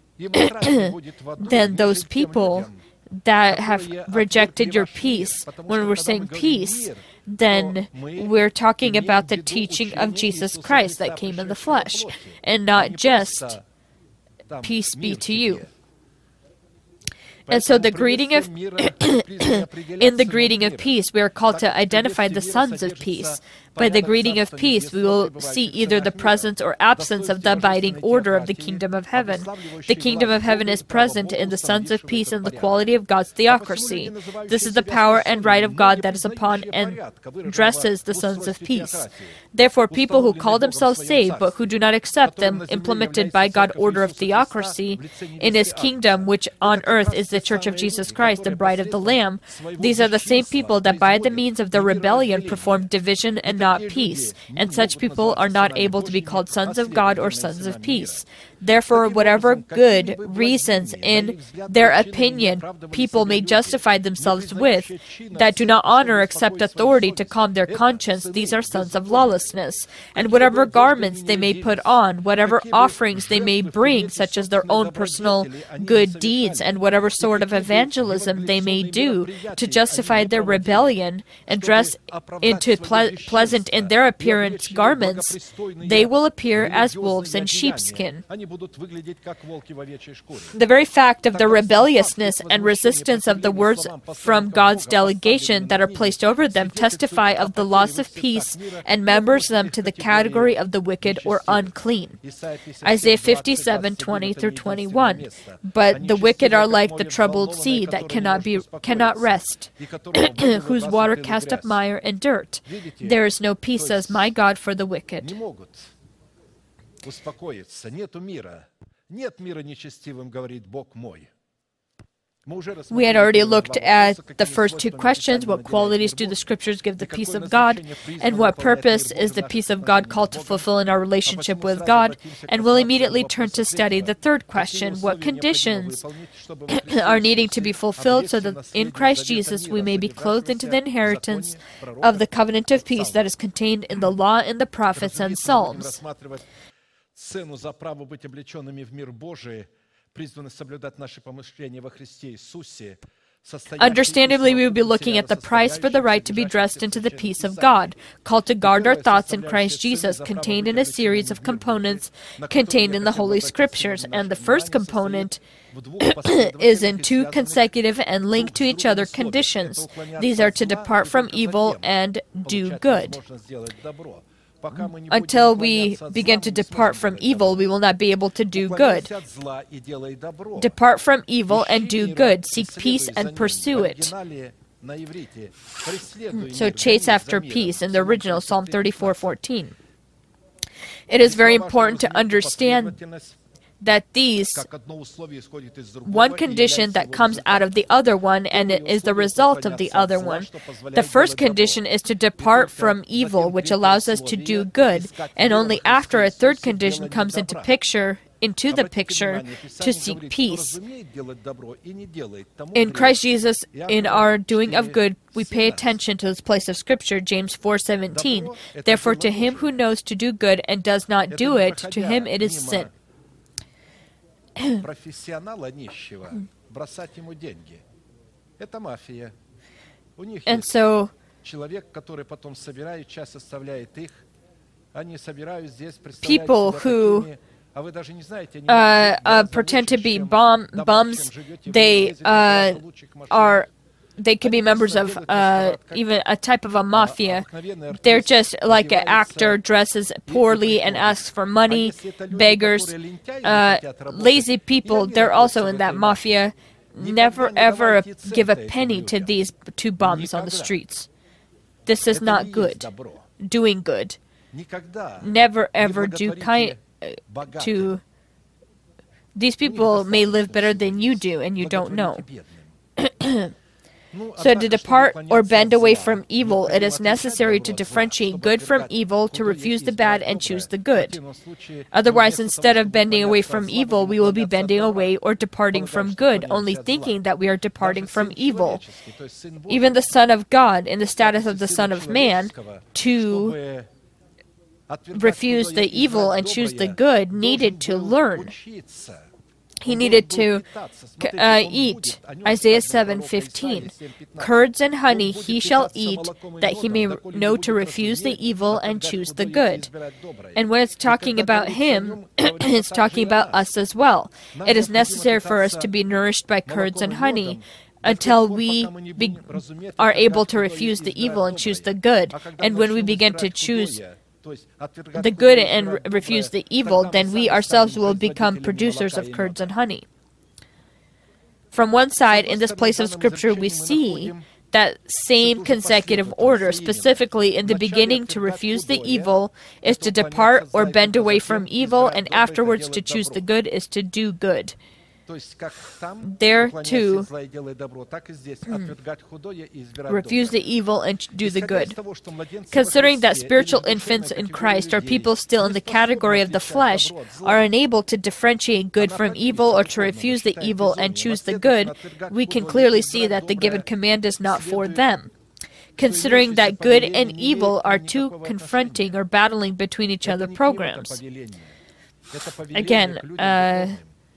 than those people that have rejected your peace. When we're saying peace, then we're talking about the teaching of Jesus Christ that came in the flesh, and not just peace be to you. And so the greeting of in the greeting of peace, we are called to identify the sons of peace. By the greeting of peace, we will see either the presence or absence of the abiding order of the kingdom of heaven. The kingdom of heaven is present in the sons of peace and the quality of God's theocracy. This is the power and right of God that is upon and dresses the sons of peace. Therefore, people who call themselves saved, but who do not accept them implemented by God order of theocracy in His kingdom, which on earth is the church of Jesus Christ, the bride of the Lamb, these are the same people that by the means of the rebellion perform division and not peace, and such people are not able to be called sons of God or sons of peace. Therefore, whatever good reasons in their opinion people may justify themselves with, that do not honor or accept authority to calm their conscience, these are sons of lawlessness. And whatever garments they may put on, whatever offerings they may bring, such as their own personal good deeds, and whatever sort of evangelism they may do to justify their rebellion and dress into ple- pleasant in their appearance garments, they will appear as wolves in sheepskin. The very fact of the rebelliousness and resistance of the words from God's delegation that are placed over them testify of the loss of peace and members them to the category of the wicked or unclean. Isaiah fifty-seven, twenty through twenty-one. But the wicked are like the troubled sea that cannot be cannot rest, whose water cast up mire and dirt. There is no peace, says my God, for the wicked. Успокоиться, нету мира. Нет мира нечестивым, говорит Бог мой. We had already looked at the first two questions. What qualities do the Scriptures give the peace of God? And what purpose is the peace of God called to fulfill in our relationship with God? And we'll immediately turn to study the third question. What conditions are needing to be fulfilled so that in Christ Jesus we may be clothed into the inheritance of the covenant of peace that is contained in the law and the prophets and psalms? Цену за право быть облеченными в мир Божий, призваны соблюдать наши помышления во Христе Иисусе, Understandably, we would be looking at the price for the right to be dressed into the peace of God, called to guard our thoughts in Christ Jesus, contained in a series of components contained in the Holy Scriptures. And the first component is in two consecutive and linked to each other conditions. These are to depart from evil and do good. Until we begin to depart from evil, we will not be able to do good. Depart from evil and do good. Seek peace and pursue it. So chase after peace in the original Psalm thirty-four fourteen. It is very important to understand that these, one condition that comes out of the other one and it is the result of the other one. The first condition is to depart from evil, which allows us to do good, and only after a third condition comes into picture, into the picture, to seek peace. In Christ Jesus, in our doing of good, we pay attention to this place of Scripture, James four seventeen. Therefore, to him who knows to do good and does not do it, to him it is sin. And so, people who uh, uh, pretend to be bum, bums, they uh, are they can be members of uh, even a type of a mafia. They're just like an actor, dresses poorly and asks for money, beggars, uh, lazy people. They're also in that mafia. Never ever give a penny to these two bums on the streets. This is not good. Doing good. Never ever do kind uh, to. These people may live better than you do, and you don't know. So to depart or bend away from evil, it is necessary to differentiate good from evil, to refuse the bad and choose the good. Otherwise, instead of bending away from evil, we will be bending away or departing from good, only thinking that we are departing from evil. Even the Son of God, in the status of the Son of Man, to refuse the evil and choose the good, needed to learn. He needed to uh, eat. Isaiah seven fifteen. Curds and honey he shall eat, that he may know to refuse the evil and choose the good. And when it's talking about him, it's talking about us as well. It is necessary for us to be nourished by curds and honey until we be, are able to refuse the evil and choose the good. And when we begin to choose the good and re- refuse the evil, then we ourselves will become producers of curds and honey. From one side, in this place of Scripture, we see that same consecutive order. Specifically, in the beginning, to refuse the evil is to depart or bend away from evil, and afterwards to choose the good is to do good. There too, refuse the evil and do the good. Considering that spiritual infants in Christ are people still in the category of the flesh, are unable to differentiate good from evil or to refuse the evil and choose the good, we can clearly see that the given command is not for them. Considering that good and evil are two confronting or battling between each other programs. Again, uh,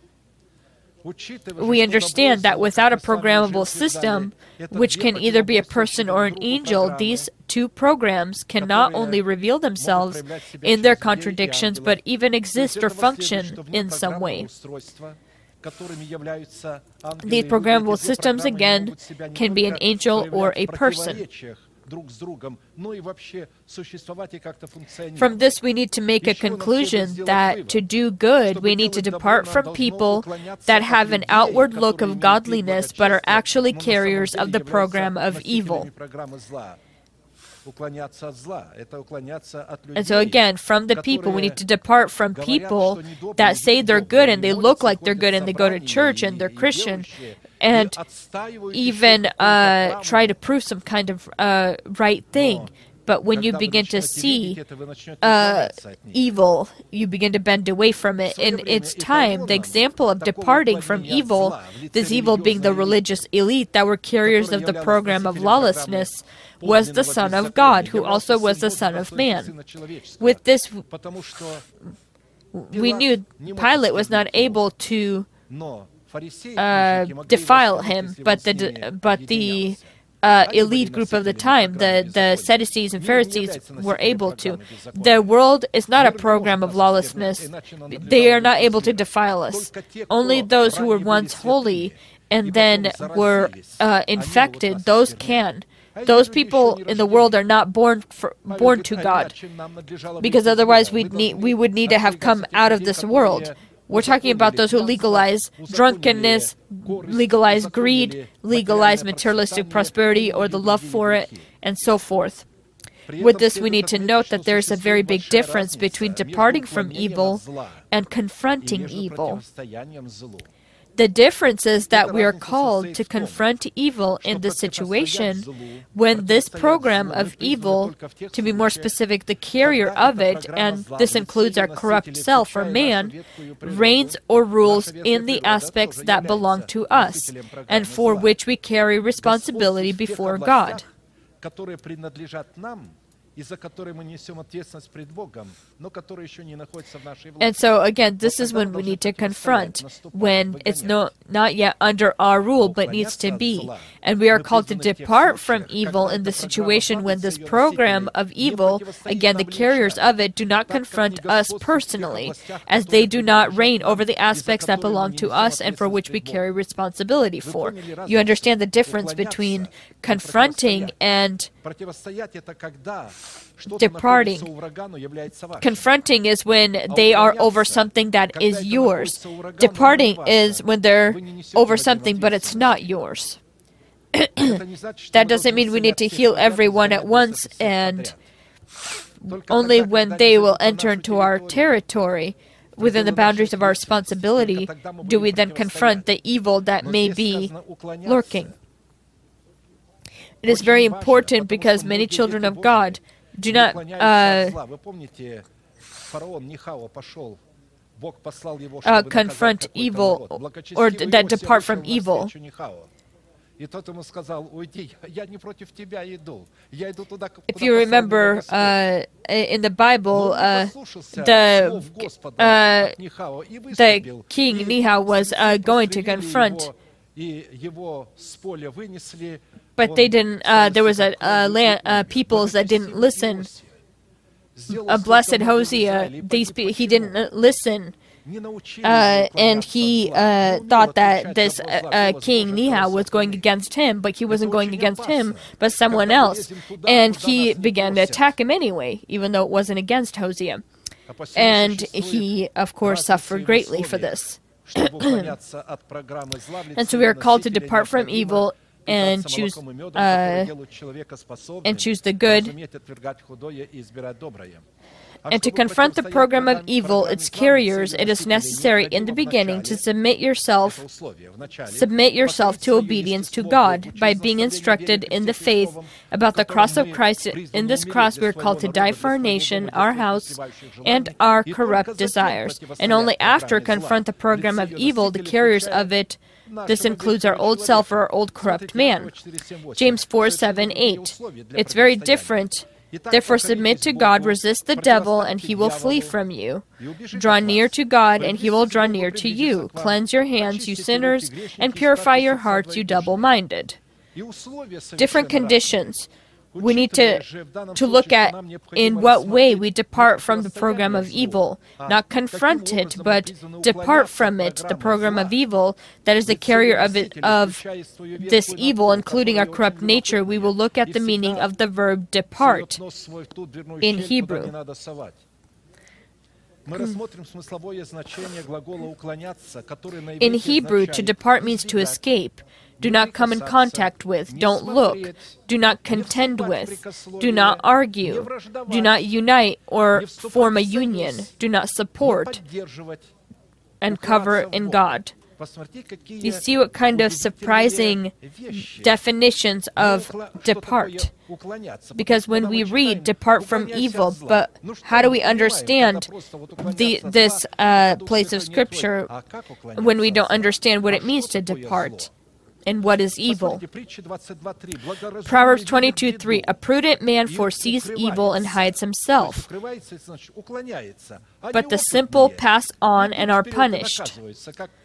we understand that without a programmable system, which can either be a person or an angel, these two programs can not only reveal themselves in their contradictions, but even exist or function in some way. These programmable systems, again, can be an angel or a person. From this, we need to make a conclusion that to do good, we need to depart from people that have an outward look of godliness but are actually carriers of the program of evil. And so again, from the people, we need to depart from people that say they're good and they look like they're good and they go to church and they're Christian and even uh, try to prove some kind of uh, right thing. But when you begin to see uh, evil, you begin to bend away from it. In its time, the example of departing from evil, this evil being the religious elite that were carriers of the program of lawlessness, was the Son of God, who also was the Son of Man. With this, we knew Pilate was not able to uh, defile him, but the but the uh, elite group of the time, the, the Sadducees and Pharisees, were able to. The world is not a program of lawlessness. They are not able to defile us. Only those who were once holy and then were uh, infected, those can. Those people in the world are not born for, born to God, because otherwise we'd need, we would need to have come out of this world. We're talking about those who legalize drunkenness, legalize greed, legalize materialistic prosperity or the love for it, and so forth. With this, we need to note that there is a very big difference between departing from evil and confronting evil. The difference is that we are called to confront evil in this situation when this program of evil, to be more specific, the carrier of it, and this includes our corrupt self or man, reigns or rules in the aspects that belong to us and for which we carry responsibility before God. And so, again, this is when we need to confront, when it's no, not yet under our rule, but needs to be. And we are called to depart from evil in the situation when this program of evil, again, the carriers of it, do not confront us personally, as they do not reign over the aspects that belong to us and for which we carry responsibility for. You understand the difference between confronting and departing. Confronting is when they are over something that is yours. Departing is when they're over something, but it's not yours. That doesn't mean we need to heal everyone at once, and only when they will enter into our territory, within the boundaries of our responsibility, do we then confront the evil that may be lurking. It is very important because many children of God do not uh, uh, confront evil or d- that depart from evil. If you remember, uh, in the Bible, uh, the, uh, the king Nehao was uh, going to confront, but they didn't. Uh, there was a, a land, uh, peoples that didn't listen. A blessed Hosea, these pe- he didn't listen, uh, and he uh, thought that this uh, uh, king Nehao was going against him, but he wasn't going against him, but someone else, and he began to attack him anyway, even though it wasn't against Hosea, and he, of course, suffered greatly for this. And so we are called to depart from evil and choose uh, and choose the good, and to confront the program of evil, its carriers. It is necessary in the beginning to submit yourself, submit yourself to obedience to God by being instructed in the faith about the cross of Christ. In this cross, we are called to die for our nation, our house, and our corrupt desires. And only after confront the program of evil, the carriers of it. This includes our old self or our old corrupt man. James four, seven, eight. It's very different. Therefore submit to God, resist the devil, and he will flee from you. Draw near to God, and he will draw near to you. Cleanse your hands, you sinners, and purify your hearts, you double-minded. Different conditions. We need to, to look at in what way we depart from the program of evil. Not confront it, but depart from it, the program of evil that is the carrier of it, of this evil, including our corrupt nature. We will look at the meaning of the verb depart in Hebrew. In Hebrew, to depart means to escape. Do not come in contact with, don't look, do not contend with, do not argue, do not unite or form a union, do not support, and cover in God. You see what kind of surprising definitions of depart. Because when we read depart from evil, but how do we understand the, this uh, place of Scripture when we don't understand what it means to depart? And what is evil? Proverbs twenty-two, three. A prudent man foresees evil and hides himself, but the simple pass on and are punished.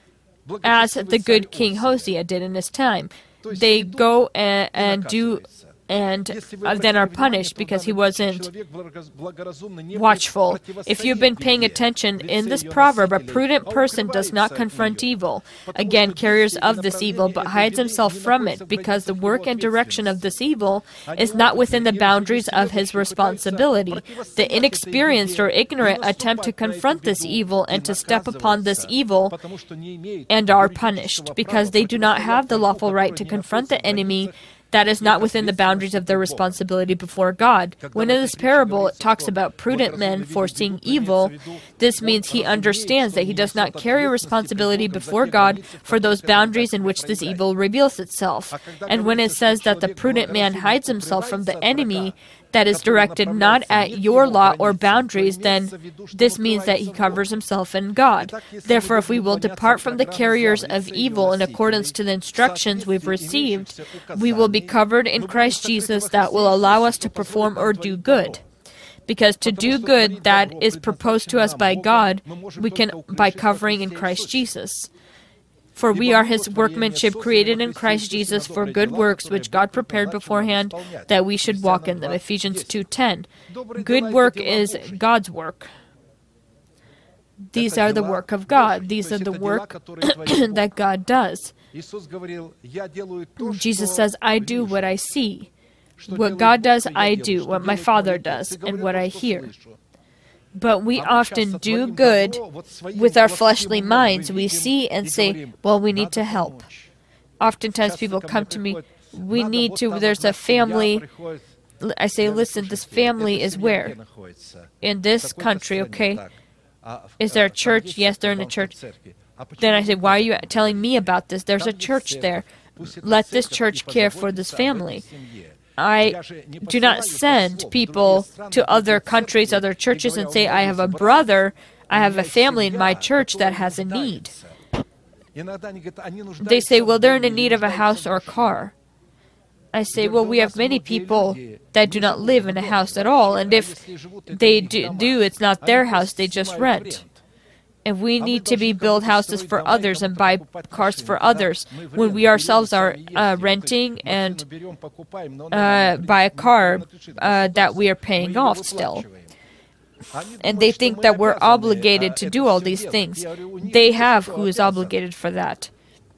as the good King Hosea did in his time. They go and, and do and uh, then are punished because he wasn't watchful. If you've been paying attention in this proverb, a prudent person does not confront evil, again carriers of this evil, but hides himself from it, because the work and direction of this evil is not within the boundaries of his responsibility. The inexperienced or ignorant attempt to confront this evil and to step upon this evil and are punished, because they do not have the lawful right to confront the enemy that is not within the boundaries of their responsibility before God. When in this parable it talks about prudent men foreseeing evil, this means he understands that he does not carry responsibility before God for those boundaries in which this evil reveals itself. And when it says that the prudent man hides himself from the enemy that is directed not at your law or boundaries, then this means that he covers himself in God. Therefore, if we will depart from the carriers of evil in accordance to the instructions we've received, we will be covered in Christ Jesus that will allow us to perform or do good. Because to do good that is proposed to us by God, we can by covering in Christ Jesus. For we are his workmanship, created in Christ Jesus for good works, which God prepared beforehand that we should walk in them. Ephesians two ten. Good work is God's work. These are the work of God. These are the work that God does. Jesus says, I do what I see. What God does, I do. What my Father does, and what I hear. But we often do good with our fleshly minds. We see and say, well, we need to help. Oftentimes people come to me, we need to, there's a family. I say, listen, this family is where? In this country, okay? Is there a church? Yes, they're in a church. Then I say, why are you telling me about this? There's a church there. Let this church care for this family. I do not send people to other countries, other churches, and say, I have a brother, I have a family in my church that has a need. They say, well, they're in a need of a house or a car. I say, well, we have many people that do not live in a house at all, and if they do, do it's not their house, they just rent. And we need to be build houses for others and buy cars for others when we ourselves are uh, renting and uh, buy a car uh, that we are paying off still. And they think that we're obligated to do all these things. They have who is obligated for that.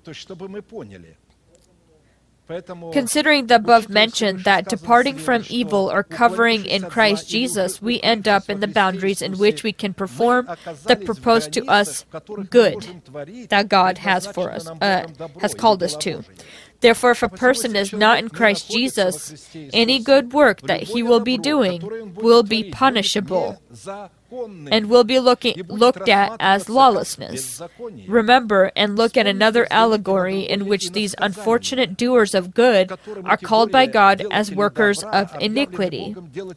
Considering the above mentioned that departing from evil or covering in Christ Jesus, we end up in the boundaries in which we can perform the proposed to us good that God has for us, uh, has called us to. Therefore, if a person is not in Christ Jesus, any good work that he will be doing will be punishable and will be looking, looked at as lawlessness. Remember and look at another allegory in which these unfortunate doers of good are called by God as workers of iniquity.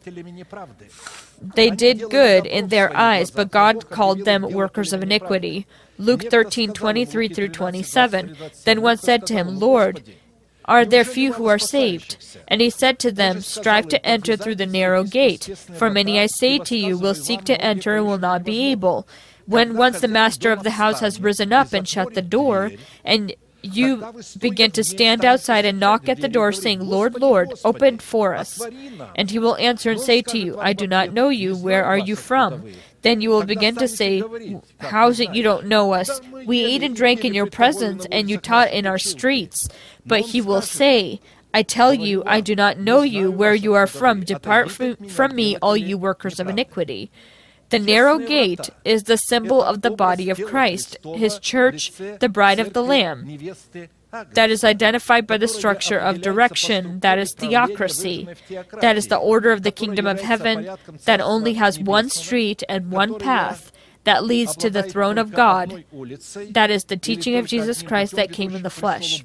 They did good in their eyes, but God called them workers of iniquity. Luke thirteen twenty-three through twenty-seven. Then one said to him, Lord, are there few who are saved? And he said to them, strive to enter through the narrow gate. For many, I say to you, will seek to enter and will not be able. When once the master of the house has risen up and shut the door, and you begin to stand outside and knock at the door, saying, Lord, Lord, open for us. And he will answer and say to you, I do not know you. Where are you from? Then you will begin to say, how is it you don't know us? We ate and drank in your presence, and you taught in our streets. But he will say, I tell you, I do not know you. Where you are from, depart from me, all you workers of iniquity. The narrow gate is the symbol of the body of Christ, his church, the bride of the Lamb. That is identified by the structure of direction, that is theocracy, that is the order of the kingdom of heaven, that only has one street and one path, that leads to the throne of God. That is the teaching of Jesus Christ that came in the flesh.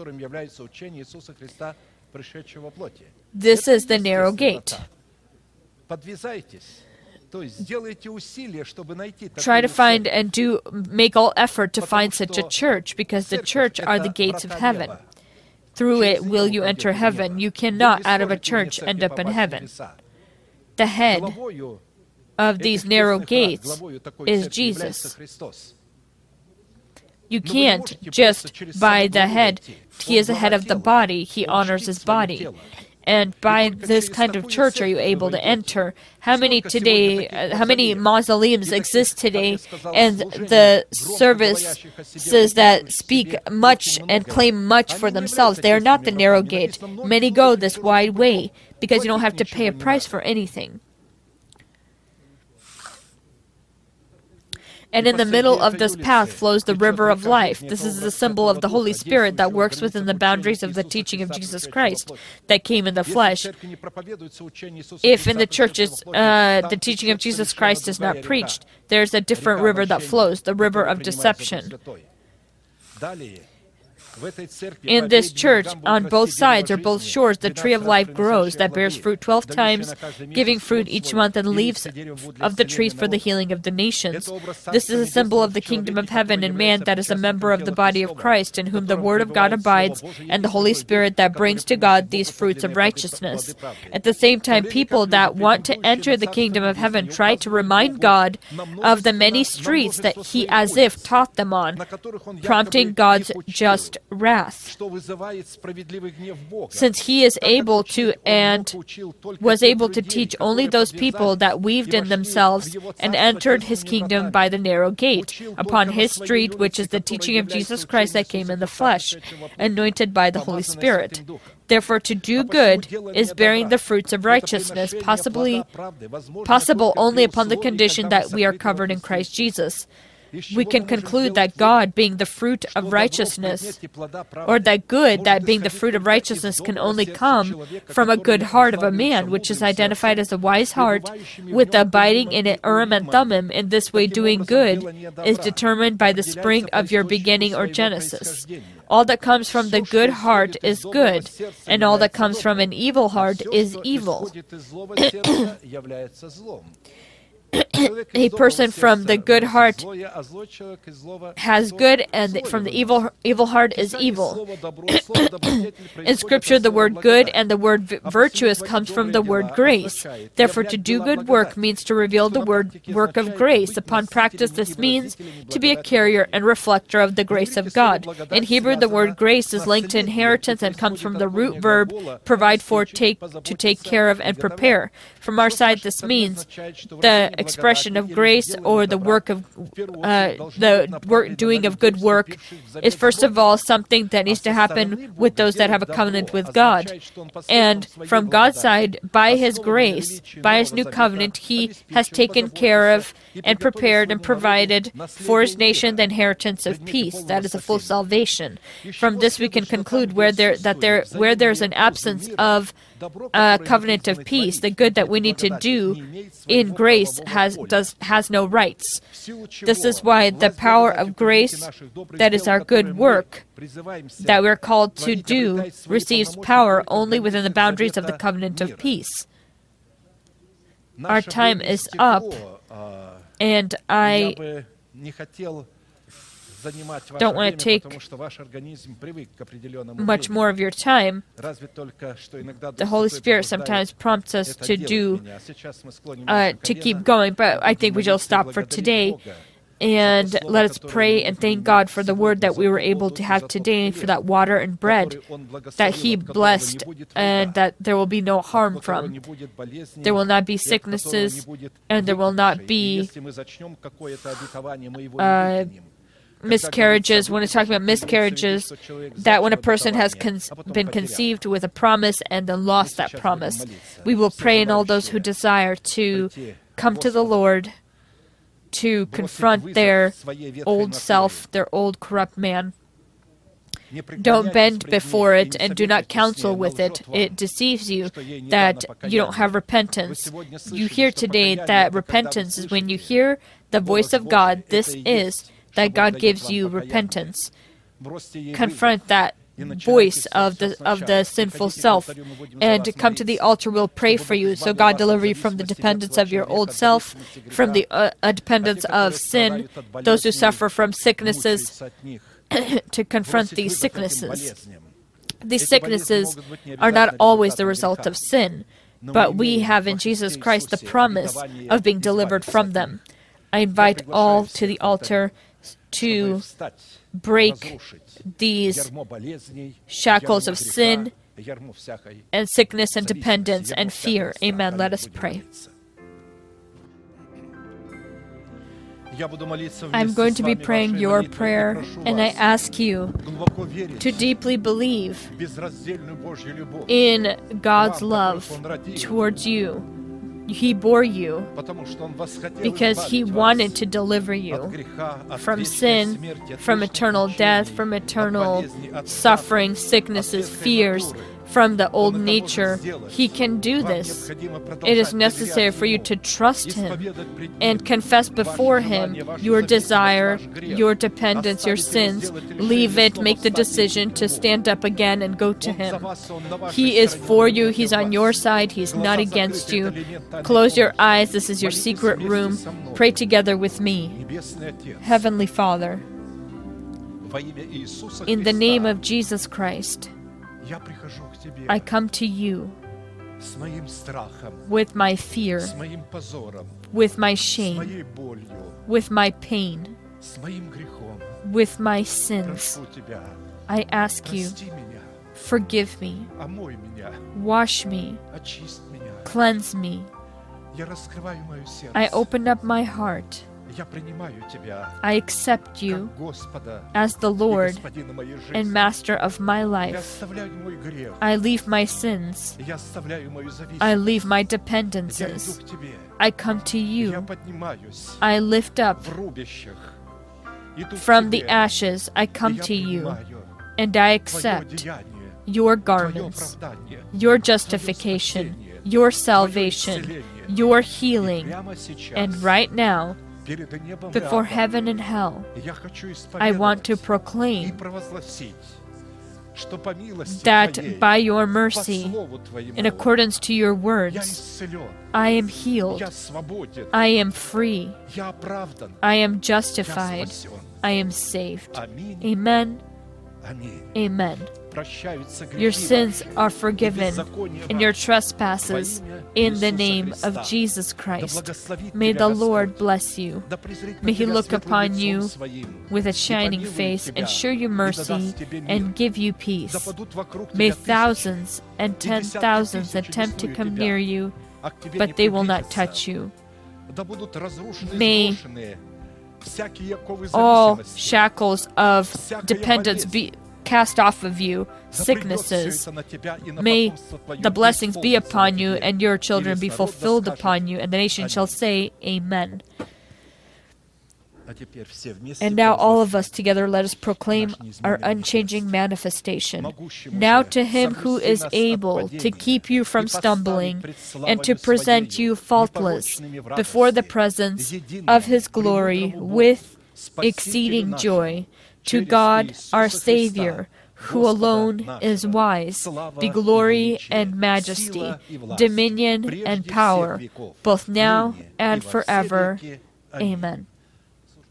This is the narrow gate. Try to find and do make all effort to find such a church, because the church are the gates of heaven. Through it will you enter heaven. You cannot, out of a church, end up in heaven. The head of these narrow gates is Jesus. You can't just by the head. He is the head of the body. He honors his body. And by this kind of church are you able to enter. How many today, uh, how many mausoleums exist today, and the services that speak much and claim much for themselves, they are not the narrow gate. Many go this wide way, because you don't have to pay a price for anything. And in the middle of this path flows the river of life. This is the symbol of the Holy Spirit that works within the boundaries of the teaching of Jesus Christ that came in the flesh. If in the churches uh, the teaching of Jesus Christ is not preached, there's a different river that flows, the river of deception. In this church, on both sides or both shores, the tree of life grows that bears fruit twelve times, giving fruit each month, and leaves of the trees for the healing of the nations. This is a symbol of the kingdom of heaven and man that is a member of the body of Christ, in whom the word of God abides, and the Holy Spirit that brings to God these fruits of righteousness. At the same time, people that want to enter the kingdom of heaven try to remind God of the many streets that He as if taught them on, prompting God's just wrath, since He is able to and was able to teach only those people that weaved in themselves and entered His kingdom by the narrow gate, upon His street, which is the teaching of Jesus Christ that came in the flesh, anointed by the Holy Spirit. Therefore, to do good is bearing the fruits of righteousness, possibly possible only upon the condition that we are covered in Christ Jesus. We can conclude that God being the fruit of righteousness, or that good, that being the fruit of righteousness, can only come from a good heart of a man, which is identified as a wise heart, with the abiding in it Urim and Thummim. In this way, doing good is determined by the spring of your beginning or genesis. All that comes from the good heart is good, and all that comes from an evil heart is evil. A person from the good heart has good, and from the evil evil heart is evil. In Scripture, the word good and the word virtuous comes from the word grace. Therefore, to do good work means to reveal the word work of grace. Upon practice, this means to be a carrier and reflector of the grace of God. In Hebrew, the word grace is linked to inheritance and comes from the root verb provide for, take, to take care of, and prepare. From our side, this means the expression of grace, or the work of uh, the work doing of good work, is first of all something that needs to happen with those that have a covenant with God. And from God's side, by His grace, by His new covenant, He has taken care of and prepared and provided for His nation the inheritance of peace. That is a full salvation. From this, we can conclude where there that there where there is an absence of a covenant of peace, the good that we need to do in grace has does has no rights. This is why the power of grace, that is our good work, that we're called to do, receives power only within the boundaries of the covenant of peace. Our time is up, and I don't want to take much more of your time. The Holy Spirit sometimes prompts us to do, uh, to keep going, but I think we shall stop for today. And let us pray and thank God for the word that we were able to have today, for that water and bread that He blessed, and that there will be no harm from. There will not be sicknesses, and there will not be uh, miscarriages. When it's talking about miscarriages, that when a person has con- been conceived with a promise and then lost that promise, we will pray in all those who desire to come to the Lord, to confront their old self, their old corrupt man. Don't bend before it, and do not counsel with it. It deceives you that you don't have repentance. You hear today that repentance is when you hear the voice of God. This is that God gives you repentance. Confront that voice of the of the sinful self, and come to the altar. We'll pray for you, so God deliver you from the dependence of your old self, from the uh, dependence of sin, those who suffer from sicknesses, to confront these sicknesses. These sicknesses are not always the result of sin, but we have in Jesus Christ the promise of being delivered from them. I invite all to the altar to break these shackles of sin and sickness and dependence and fear. Amen. Let us pray. I'm going to be praying your prayer, and I ask you to deeply believe in God's love towards you. He bore you because He wanted to deliver you from sin, from eternal death, from eternal suffering, sicknesses, fears, from the old nature. He can do this. It is necessary for you to trust Him and confess before Him your desire, your dependence, your sins. Leave it, make the decision to stand up again and go to Him. He is for you. He's on your side. He's not against you. Close your eyes. This is your secret room. Pray together with me. Heavenly Father, in the name of Jesus Christ, I come to you with my fear, with my shame, with my pain, with my sins. I ask you, forgive me, wash me, cleanse me. I open up my heart. I accept you as the Lord and Master of my life. I leave my sins. I leave my dependencies. I come to you. I lift up from the ashes. I come to you, and I accept your garments, your justification, your salvation, your healing. And right now, before heaven and hell, I want to proclaim that by your mercy, in accordance to your words, I am healed, I am free, I am justified, I am saved. Amen. Amen. Your sins are forgiven and your trespasses in the name of Jesus Christ. May the Lord bless you. May He look upon you with a shining face and show you mercy and give you peace. May thousands and ten thousands attempt to come near you, but they will not touch you. May all shackles of dependence be cast off of you, sicknesses. May the blessings be upon you, and your children be fulfilled upon you, and the nation shall say, Amen. And now all of us together, let us proclaim our unchanging manifestation. Now to Him who is able to keep you from stumbling and to present you faultless before the presence of His glory with exceeding joy, to God our Savior, who alone is wise, be glory and majesty, dominion and power, both now and forever. Amen.